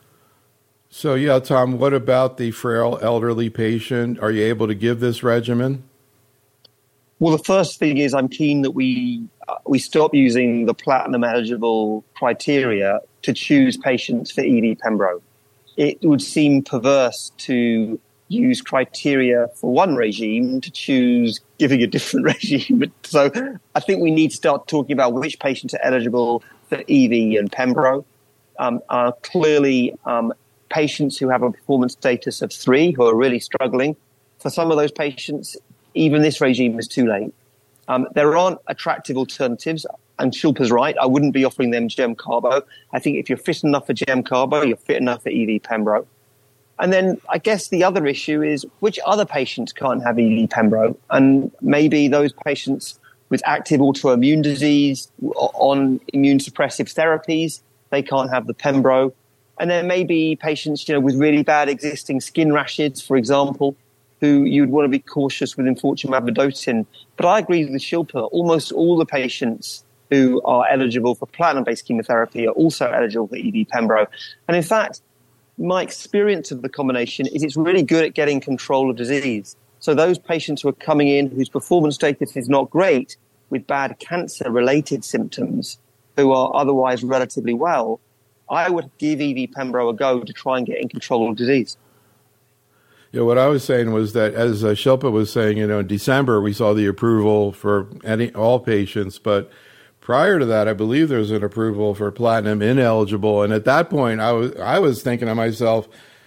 So, yeah, Tom, what about the frail elderly patient? Are you able to give this regimen? Well, the first thing is I'm keen that we uh, we stop using the platinum eligible criteria to choose patients for E V Pembro. It would seem perverse to use criteria for one regime to choose giving a different regime. So I think we need to start talking about which patients are eligible for E V and Pembro. Um, are clearly um, patients who have a performance status of three who are really struggling. For some of those patients, even this regime is too late. Um, there aren't attractive alternatives, and Shilpa's right. I wouldn't be offering them GemCarbo. I think if you're fit enough for GemCarbo, you're fit enough for E V Pembro. And then I guess the other issue is which other patients can't have E V Pembro? And maybe those patients with active autoimmune disease on immune suppressive therapies, they can't have the Pembro. And then maybe patients, you know, with really bad existing skin rashes, for example, who you'd want to be cautious with enfortumab vedotin. But I agree with Shilpa. Almost all the patients who are eligible for platinum-based chemotherapy are also eligible for E V Pembro. And in fact, my experience of the combination is it's really good at getting control of disease. So those patients who are coming in whose performance status is not great, with bad cancer-related symptoms, who are otherwise relatively well, I would give E V Pembro a go to try and get in control of disease. Yeah, what I was saying was that, as uh, Shilpa was saying, you know, in December we saw the approval for any all patients, but prior to that, I believe there was an approval for platinum ineligible, and at that point, I was I was thinking to myself,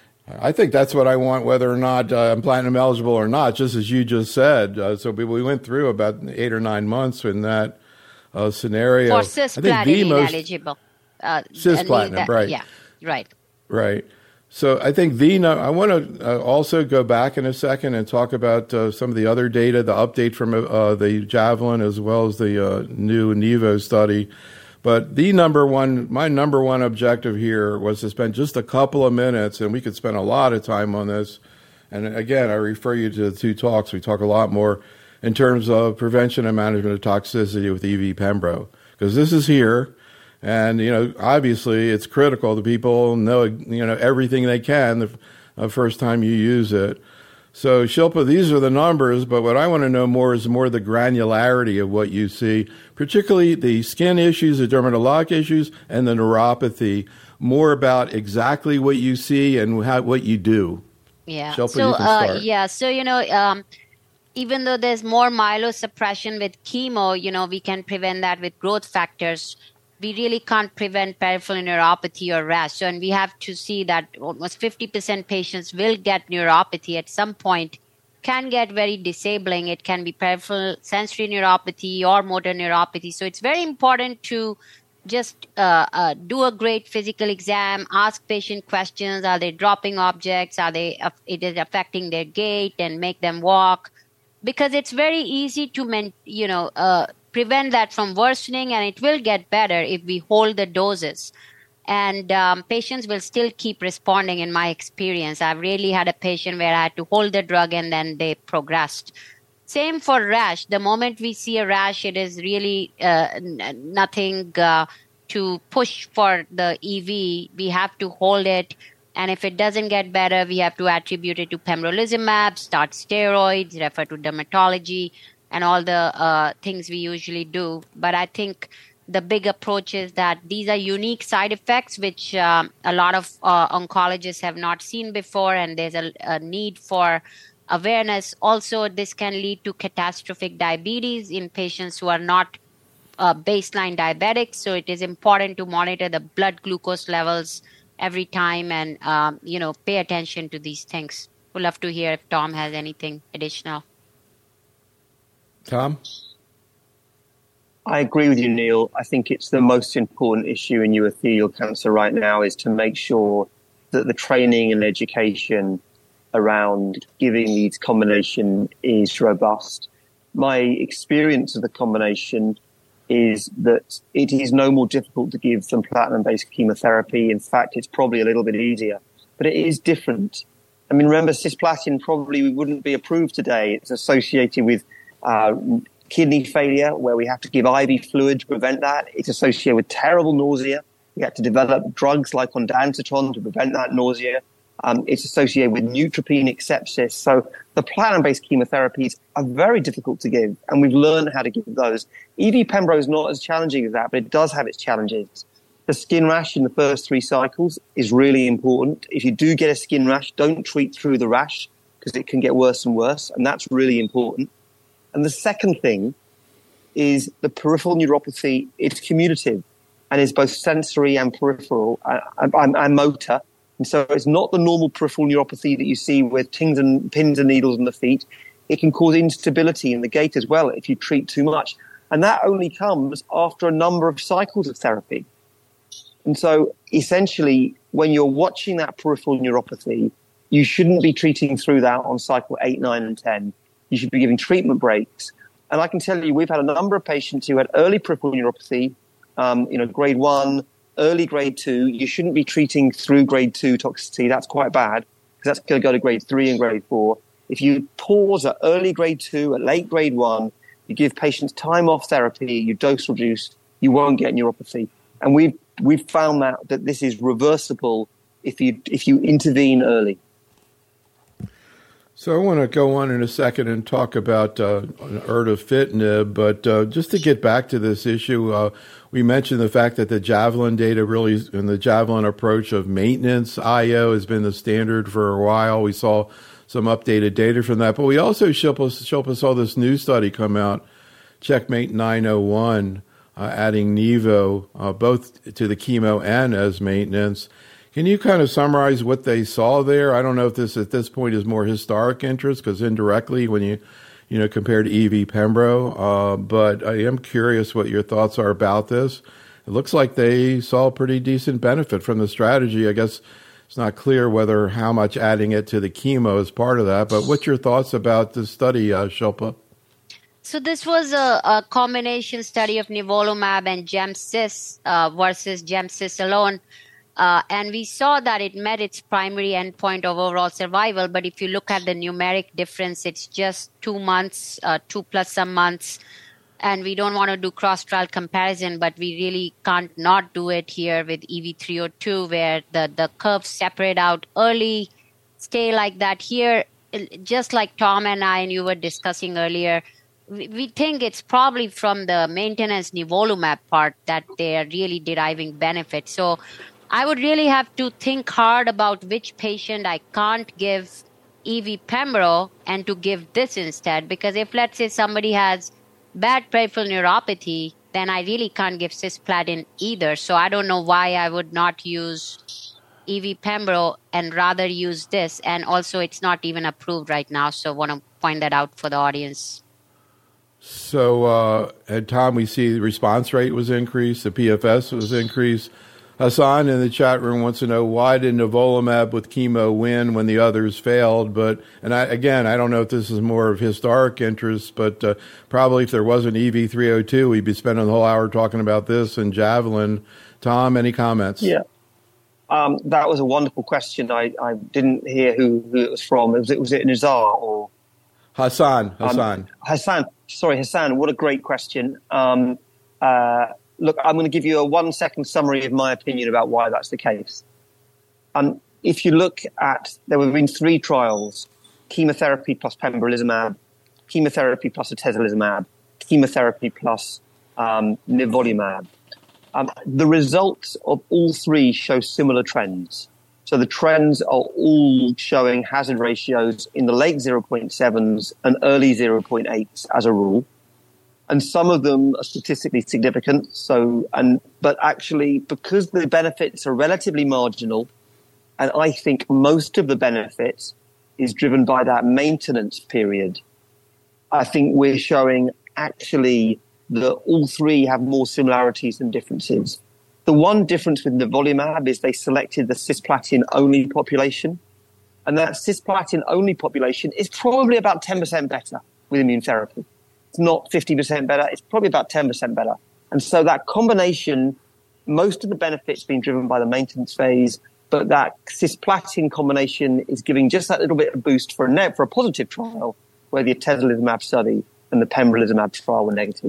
I think that's what I want, whether or not uh, I'm platinum eligible or not, just as you just said. Uh, so we, we went through about eight or nine months in that uh, scenario. For cisplatin ineligible. Uh, cisplatin, right? Yeah, right. Right. So I think the I want to uh, also go back in a second and talk about uh, some of the other data, the update from uh, the Javelin as well as the uh, new Nevo study. But the number one, my number one objective here was to spend just a couple of minutes, and we could spend a lot of time on this. And again, I refer you to the two talks. We talk a lot more in terms of prevention and management of toxicity with E V Pembro, because this is here. And, you know, obviously it's critical that people know, you know, everything they can the uh, first time you use it. So, Shilpa, these are the numbers, but what I want to know more is more the granularity of what you see, particularly the skin issues, the dermatologic issues, and the neuropathy, more about exactly what you see and how, what you do. Yeah. Shilpa, so, you can uh, start. yeah, so, you know, um, even though there's more myelosuppression with chemo, you know, we can prevent that with growth factors. We really can't prevent peripheral neuropathy or rash. So, and we have to see that almost fifty percent patients will get neuropathy at some point, can get very disabling. It can be peripheral sensory neuropathy or motor neuropathy. So it's very important to just uh, uh, do a great physical exam, ask patient questions. Are they dropping objects? Are they, uh, it is affecting their gait and make them walk? Because it's very easy to, men, you know, uh, prevent that from worsening, and it will get better if we hold the doses. And um, patients will still keep responding, in my experience. I've really had a patient where I had to hold the drug and then they progressed. Same for rash. The moment we see a rash, it is really uh, n- nothing uh, to push for the E V. We have to hold it. And if it doesn't get better, we have to attribute it to pembrolizumab, start steroids, refer to dermatology, and all the uh, things we usually do. But I think the big approach is that these are unique side effects, which um, a lot of uh, oncologists have not seen before, and there's a, a need for awareness. Also, this can lead to catastrophic diabetes in patients who are not uh, baseline diabetics. So it is important to monitor the blood glucose levels every time and, um, you know, pay attention to these things. We'd love to hear if Tom has anything additional. Tom? I agree with you, Neil. I think it's the most important issue in urothelial cancer right now is to make sure that the training and education around giving these combination is robust. My experience of the combination is that it is no more difficult to give than platinum-based chemotherapy. In fact, it's probably a little bit easier, but it is different. I mean, remember, cisplatin probably wouldn't be approved today. It's associated with Uh, kidney failure, where we have to give I V fluid to prevent that. It's associated with terrible nausea. We have to develop drugs like ondansetron to prevent that nausea. Um, it's associated with neutropenic sepsis. So the platinum-based chemotherapies are very difficult to give, and we've learned how to give those. E V Pembro is not as challenging as that, but it does have its challenges. The skin rash in the first three cycles is really important. If you do get a skin rash, don't treat through the rash because it can get worse and worse, and that's really important. And the second thing is the peripheral neuropathy. It's commutative and is both sensory and peripheral and, and, and motor. And so it's not the normal peripheral neuropathy that you see with pins and, pins and needles in the feet. It can cause instability in the gait as well if you treat too much. And that only comes after a number of cycles of therapy. And so essentially, when you're watching that peripheral neuropathy, you shouldn't be treating through that on cycle eight, nine, and ten. You should be giving treatment breaks. And I can tell you, we've had a number of patients who had early peripheral neuropathy, um, you know, grade one, early grade two. You shouldn't be treating through grade two toxicity. That's quite bad because that's going to go to grade three and grade four. If you pause at early grade two, at late grade one, you give patients time off therapy, you dose reduce, you won't get neuropathy. And we've, we've found that, that this is reversible if you, if you intervene early. So I want to go on in a second and talk about uh, erdafitinib, but uh, just to get back to this issue, uh, we mentioned the fact that the Javelin data really, and the Javelin approach of maintenance I O has been the standard for a while. We saw some updated data from that. But we also, Shilpa, Shilpa saw this new study come out, Checkmate nine oh one, uh, adding Nivo uh, both to the chemo and as maintenance. Can you kind of summarize what they saw there? I don't know if this at this point is more historic interest, because indirectly when you, you know, compare to E V Pembro, uh, but I am curious what your thoughts are about this. It looks like they saw a pretty decent benefit from the strategy. I guess it's not clear whether how much adding it to the chemo is part of that, but what's your thoughts about this study, uh, Shilpa? So this was a, a combination study of nivolumab and GemCis uh, versus GemCis alone. Uh, and we saw that it met its primary endpoint of overall survival. But if you look at the numeric difference, it's just two months, uh, two plus some months. And we don't want to do cross-trial comparison, but we really can't not do it here with E V three oh two, where the, the curves separate out early, stay like that. Here, just like Tom and I and you were discussing earlier, we, we think it's probably from the maintenance nivolumab part that they are really deriving benefit. So I would really have to think hard about which patient I can't give E V Pembro and to give this instead. Because if, let's say, somebody has bad peripheral neuropathy, then I really can't give cisplatin either. So I don't know why I would not use E V Pembro and rather use this. And also, it's not even approved right now. So I want to point that out for the audience. So, uh, at Tom, we see the response rate was increased, the P F S was increased. Hassan in the chat room wants to know, why did nivolumab with chemo win when the others failed? But, and I, again, I don't know if this is more of historic interest, but uh, probably if there wasn't E V three oh two, we'd be spending the whole hour talking about this and Javelin. Tom, any comments? Yeah. Um, that was a wonderful question. I, I didn't hear who, who it was from. Was it, was it Nizar or? Hassan. Hassan. Um, Hassan. Sorry, Hassan. What a great question. Um, uh, Look, I'm going to give you a one-second summary of my opinion about why that's the case. Um, if you look at, there have been three trials, chemotherapy plus pembrolizumab, chemotherapy plus atezolizumab, chemotherapy plus um, nivolumab. Um, the results of all three show similar trends. So the trends are all showing hazard ratios in the late zero point sevens and early zero point eights as a rule. And some of them are statistically significant. So, and, but actually, because the benefits are relatively marginal, and I think most of the benefits is driven by that maintenance period, I think we're showing actually that all three have more similarities than differences. The one difference with nivolumab is they selected the cisplatin-only population. And that cisplatin-only population is probably about ten percent better with immune therapy. It's not fifty percent better. It's probably about ten percent better. And so that combination, most of the benefits being driven by the maintenance phase, but that cisplatin combination is giving just that little bit of boost for a, ne- for a positive trial, where the atezolizumab study and the pembrolizumab trial were negative.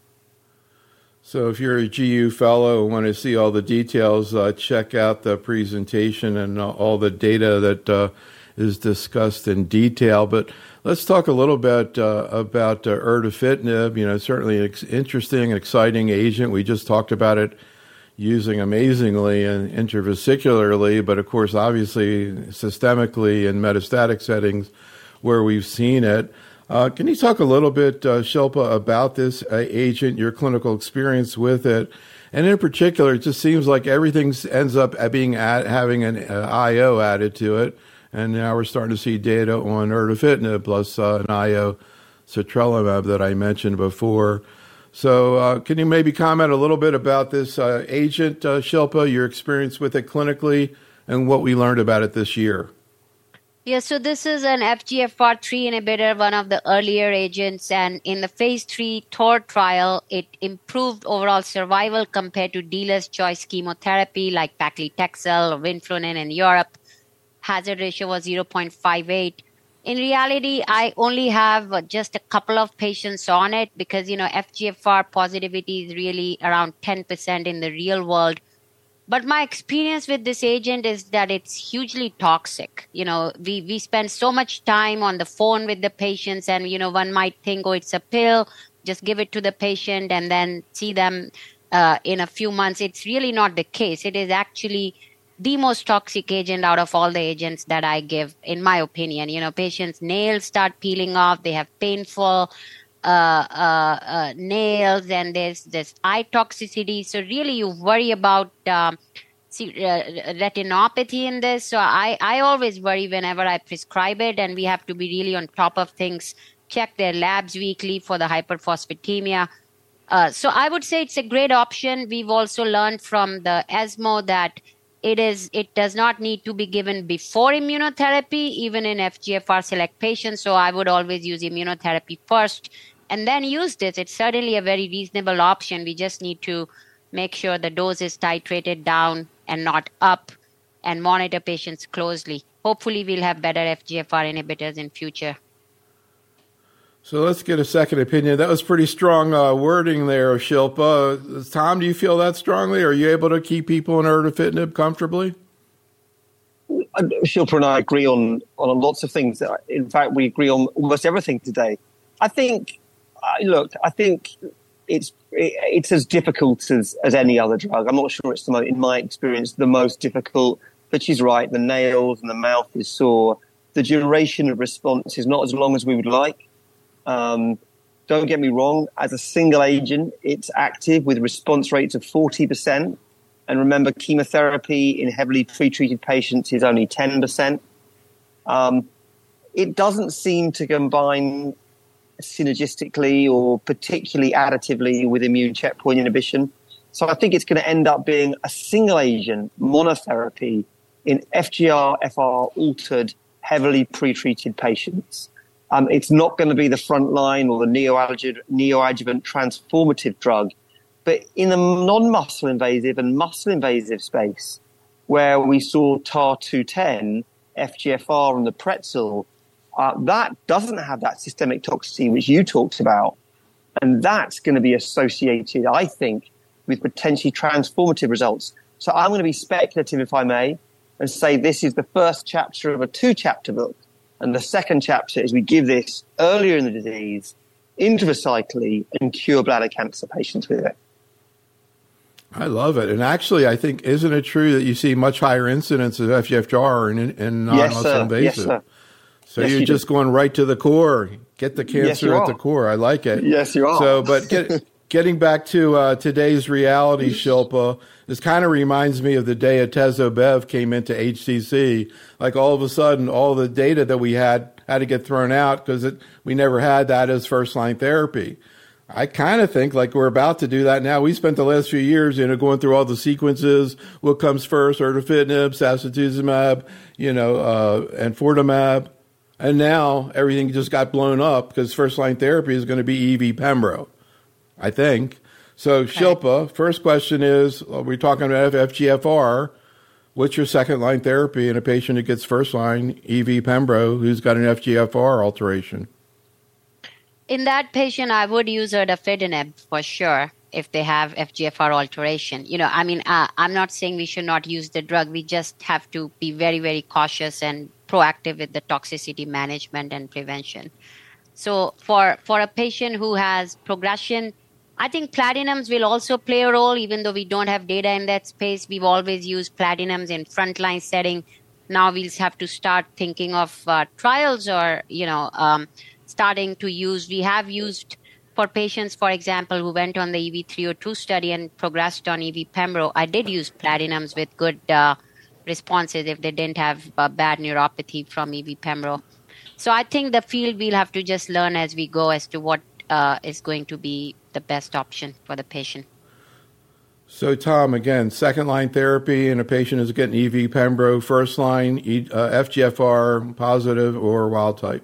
So if you're a G U fellow and want to see all the details, uh, check out the presentation and uh, all the data that uh, is discussed in detail. But let's talk a little bit uh, about uh, erdafitinib. You know, certainly an ex- interesting, exciting agent. We just talked about it using amazingly and intravesicularly, but of course, obviously, systemically in metastatic settings where we've seen it. Uh, can you talk a little bit, uh, Shilpa, about this uh, agent, your clinical experience with it? And in particular, it just seems like everything ends up being add, having an uh, I O added to it. And now we're starting to see data on erdafitinib plus uh, an I O citralumab that I mentioned before. So uh, can you maybe comment a little bit about this uh, agent, uh, Shilpa, your experience with it clinically, and what we learned about it this year? Yeah, so this is an F G F R three inhibitor, one of the earlier agents, and in the phase three TOR trial, it improved overall survival compared to dealer's choice chemotherapy like paclitaxel or vinflunine in Europe. Hazard ratio was zero point five eight. In reality, I only have just a couple of patients on it because, you know, F G F R positivity is really around ten percent in the real world. But my experience with this agent is that it's hugely toxic. You know, we, we spend so much time on the phone with the patients and, you know, one might think, oh, it's a pill, just give it to the patient and then see them uh, in a few months. It's really not the case. It is actually the most toxic agent out of all the agents that I give, in my opinion. You know, patients' nails start peeling off. They have painful uh, uh, uh, nails, and there's this eye toxicity. So really, you worry about um, see, uh, retinopathy in this. So I, I always worry whenever I prescribe it, and we have to be really on top of things. Check their labs weekly for the hyperphosphatemia. Uh, so I would say it's a great option. We've also learned from the ESMO that it is it does not need to be given before immunotherapy, even in F G F R select patients. So I would always use immunotherapy first and then use this. It's certainly a very reasonable option. We just need to make sure the dose is titrated down and not up, and monitor patients closely. Hopefully we'll have better F G F R inhibitors in future. So let's get a second opinion. That was pretty strong uh, wording there, Shilpa. Tom, do you feel that strongly? Are you able to keep people on erdafitinib comfortably? Shilpa and I agree on, on lots of things. In fact, we agree on almost everything today. I think, uh, look, I think it's it, it's as difficult as, as any other drug. I'm not sure it's, the most, in my experience, the most difficult. But she's right. The nails and the mouth is sore. The duration of response is not as long as we would like. Um, don't get me wrong, as a single agent, it's active with response rates of forty percent. And remember, chemotherapy in heavily pretreated patients is only ten percent. Um, it doesn't seem to combine synergistically or particularly additively with immune checkpoint inhibition. So I think it's going to end up being a single agent monotherapy in F G R F R altered, heavily pretreated patients. Um, it's not going to be the frontline or the neoadjuvant, neoadjuvant transformative drug, but in the non-muscle invasive and muscle invasive space, where we saw T A R two ten, F G F R, and the pretzel, uh, that doesn't have that systemic toxicity which you talked about, and that's going to be associated, I think, with potentially transformative results. So I'm going to be speculative, if I may, and say this is the first chapter of a two-chapter book. And the second chapter is we give this earlier in the disease, intracyclically, and cure bladder cancer patients with it. I love it. And actually, I think, isn't it true that you see much higher incidence of F G F R in, in non-muscle yes, invasive? Yes, sir. So yes, you're you just do. going right to the core, get the cancer yes, at the core. I like it. Yes, you are. So, but get, getting back to uh, today's reality, Shilpa, this kind of reminds me of the day Atezo-Bev came into H C C. Like all of a sudden, all the data that we had had to get thrown out because we never had that as first-line therapy. I kind of think like we're about to do that now. We spent the last few years, you know, going through all the sequences, what comes first, erdafitinib, sacituzumab, you know, uh, and enfortumab. And now everything just got blown up because first-line therapy is going to be E V Pembro, I think. So, Shilpa, first question is, we're talking about F G F R. What's your second-line therapy in a patient who gets first-line E V Pembro who's got an F G F R alteration? In that patient, I would use erdafitinib for sure if they have F G F R alteration. You know, I mean, uh, I'm not saying we should not use the drug. We just have to be very, very cautious and proactive with the toxicity management and prevention. So for, for a patient who has progression, I think platinums will also play a role, even though we don't have data in that space. We've always used platinums in frontline setting. Now we'll have to start thinking of uh, trials or, you know, um, starting to use. We have used for patients, for example, who went on the E V three oh two study and progressed on E V Pembro. I did use platinums with good uh, responses if they didn't have uh, bad neuropathy from E V Pembro. So I think the field will have to just learn as we go as to what uh, is going to be the best option for the patient. So, Tom, again, second-line therapy in a patient who's getting E V Pembro, first-line uh, F G F R positive or wild type?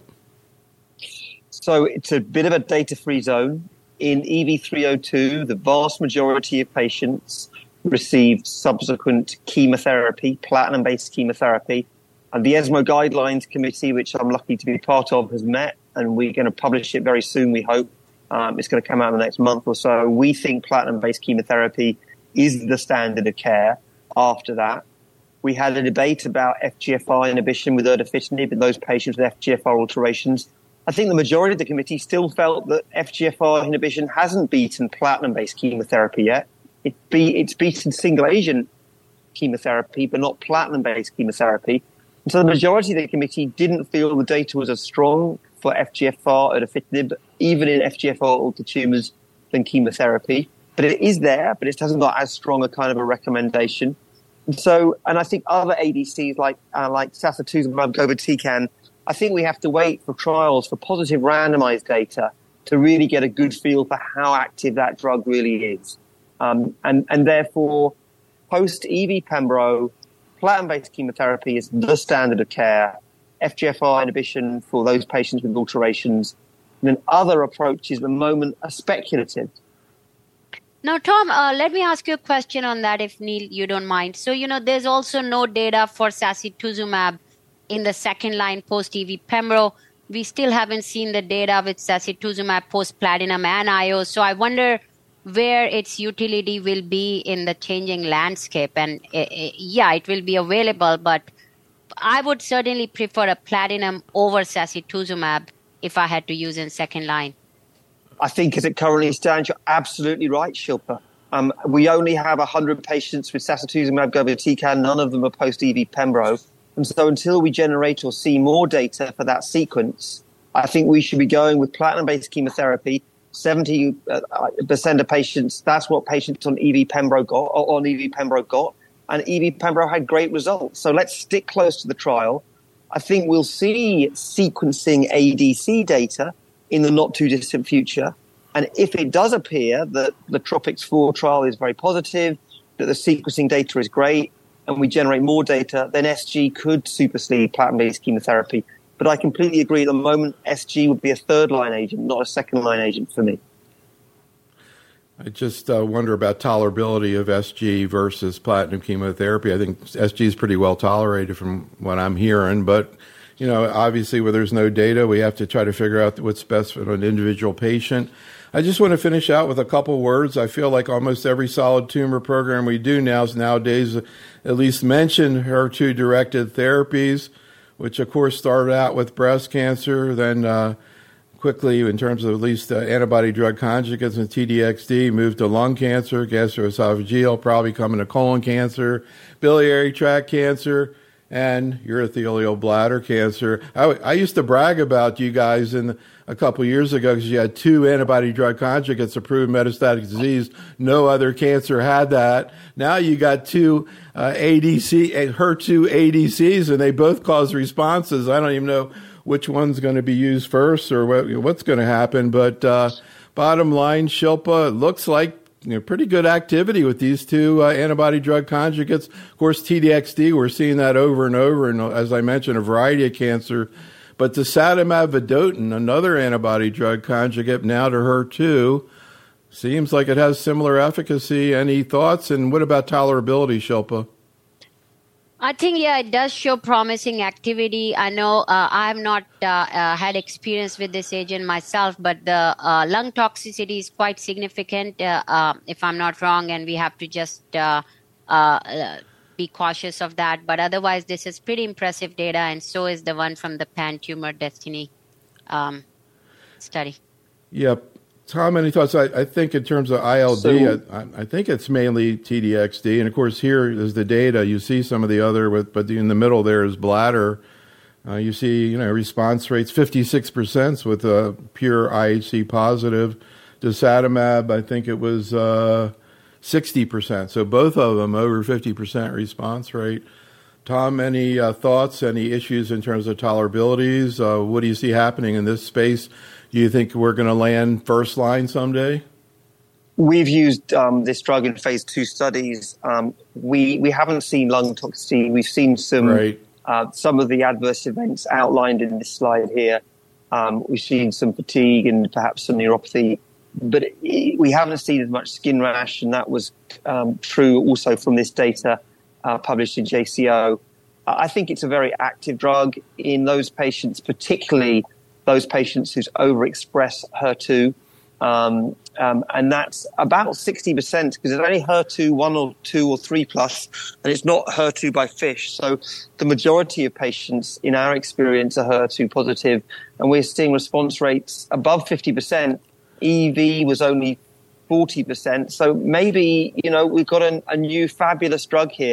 So it's a bit of a data-free zone. In E V three oh two, the vast majority of patients received subsequent chemotherapy, platinum-based chemotherapy. And the ESMO Guidelines Committee, which I'm lucky to be part of, has met, and we're going to publish it very soon, we hope. Um, it's going to come out in the next month or so. We think platinum-based chemotherapy is the standard of care after that. We had a debate about F G F R inhibition with erdafitinib in those patients with F G F R alterations. I think the majority of the committee still felt that F G F R inhibition hasn't beaten platinum-based chemotherapy yet. It be, it's beaten single-agent chemotherapy, but not platinum-based chemotherapy. And so the majority of the committee didn't feel the data was as strong for F G F R erdafitinib, even in F G F R altered tumors, than chemotherapy. But it is there, but it hasn't got as strong a kind of a recommendation. And so, and I think other A D Cs like uh, like sacituzumab govitecan, I think we have to wait for trials for positive randomized data to really get a good feel for how active that drug really is. Um, and, and therefore, post-E V Pembro, platinum-based chemotherapy is the standard of care. F G F R inhibition for those patients with alterations. And then other approaches at the moment are speculative. Now, Tom, uh, let me ask you a question on that, if Neil, you don't mind. So, you know, there's also no data for sacituzumab in the second line post-E V Pembro. We still haven't seen the data with sacituzumab post-platinum and I O. So I wonder where its utility will be in the changing landscape. And uh, yeah, it will be available, but I would certainly prefer a platinum over sacituzumab if I had to use in second line. I think as it currently stands, you're absolutely right, Shilpa. Um, we only have one hundred patients with sacituzumab govitecan. None of them are post-E V Pembro. And so until we generate or see more data for that sequence, I think we should be going with platinum-based chemotherapy. seventy percent of patients, that's what patients on E V Pembro got, or on E V Pembro got. And E V Pembro had great results. So let's stick close to the trial. I think we'll see sequencing A D C data in the not too distant future. And if it does appear that the TROPiCS four trial is very positive, that the sequencing data is great, and we generate more data, then S G could supersede platinum-based chemotherapy. But I completely agree at the moment, S G would be a third-line agent, not a second-line agent for me. I just uh, wonder about tolerability of S G versus platinum chemotherapy. I think S G is pretty well tolerated from what I'm hearing, but you know, obviously where there's no data, we have to try to figure out what's best for an individual patient. I just want to finish out with a couple words. I feel like almost every solid tumor program we do now is nowadays at least mention H E R two-directed therapies, which of course started out with breast cancer, then uh, quickly, in terms of at least uh, antibody-drug conjugates and T D X D, moved to lung cancer, gastroesophageal, probably coming to colon cancer, biliary tract cancer, and urothelial bladder cancer. I, I used to brag about you guys in a couple years ago because you had two antibody-drug conjugates approved metastatic disease. No other cancer had that. Now you got two uh, A D C, H E R two A D Cs, and they both cause responses. I don't even know which one's going to be used first or what, what's going to happen. But uh, bottom line, Shilpa, it looks like you know, pretty good activity with these two uh, antibody-drug conjugates. Of course, T D X D, we're seeing that over and over, and as I mentioned, a variety of cancer. But dasatinib vedotin, another antibody-drug conjugate, now to H E R two, seems like it has similar efficacy. Any thoughts? And what about tolerability, Shilpa? I think, yeah, it does show promising activity. I know uh, I have not uh, uh, had experience with this agent myself, but the uh, lung toxicity is quite significant, uh, uh, if I'm not wrong, and we have to just uh, uh, be cautious of that. But otherwise, this is pretty impressive data, and so is the one from the Pan-Tumor Destiny um, study. Yep. Tom, any thoughts? I, I think in terms of I L D, so, I, I think it's mainly T D X D. And, of course, here is the data. You see some of the other, with, but in the middle there is bladder. Uh, you see, you know, response rates, fifty-six percent with a pure I H C positive. Dasatinib, I think it was uh, sixty percent. So both of them over fifty percent response rate. Tom, any uh, thoughts, any issues in terms of tolerabilities? Uh, what do you see happening in this space? Do you think we're going to land first line someday? We've used um, this drug in phase two studies. Um, we we haven't seen lung toxicity. We've seen some right. uh, some of the adverse events outlined in this slide here. Um, we've seen some fatigue and perhaps some neuropathy, but it, we haven't seen as much skin rash, and that was um, true also from this data uh, published in J C O. I think it's a very active drug in those patients, particularly those patients who's overexpress H E R two. Um, um, and that's about sixty percent because it's only H E R two one or two or three plus, and it's not H E R two by FISH. So the majority of patients, in our experience, are H E R two positive, and we're seeing response rates above fifty percent. E V was only forty percent. So maybe, you know, we've got a, a new fabulous drug here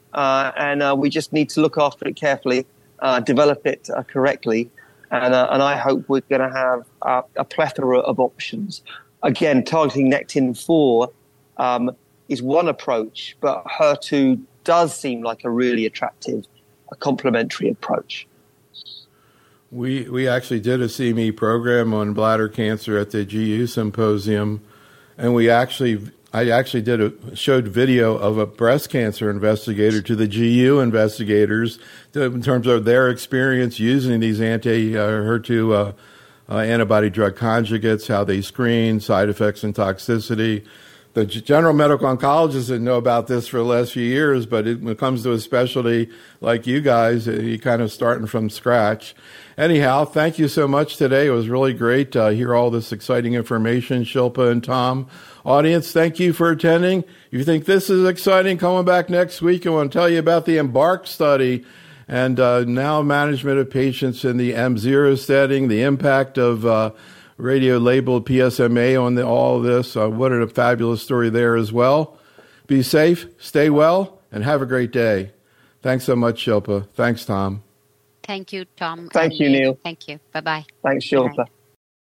uh, and uh, we just need to look after it carefully, uh, develop it uh, correctly, and uh, and I hope we're going to have uh, a plethora of options. Again, targeting Nectin four um, is one approach, but H E R two does seem like a really attractive, a complementary approach. We we actually did a C M E program on bladder cancer at the G U symposium, and we actually I actually did a showed video of a breast cancer investigator to the G U investigators to, in terms of their experience using these anti-H E R two uh, uh, antibody drug conjugates, how they screen, side effects and toxicity. The general medical oncologists didn't know about this for the last few years, but it, when it comes to a specialty like you guys, you kind of starting from scratch. Anyhow, thank you so much today. It was really great to hear all this exciting information, Shilpa and Tom. Audience, thank you for attending. If you think this is exciting, coming back next week, I want to tell you about the EMBARK study and uh, now management of patients in the M zero setting, the impact of uh, radio-labeled P S M A on the, all of this. Uh, what a fabulous story there as well. Be safe, stay well, and have a great day. Thanks so much, Shilpa. Thanks, Tom. Thank you, Tom. Thank you, Neil. Thank you. Bye-bye. Thanks, Shilpa.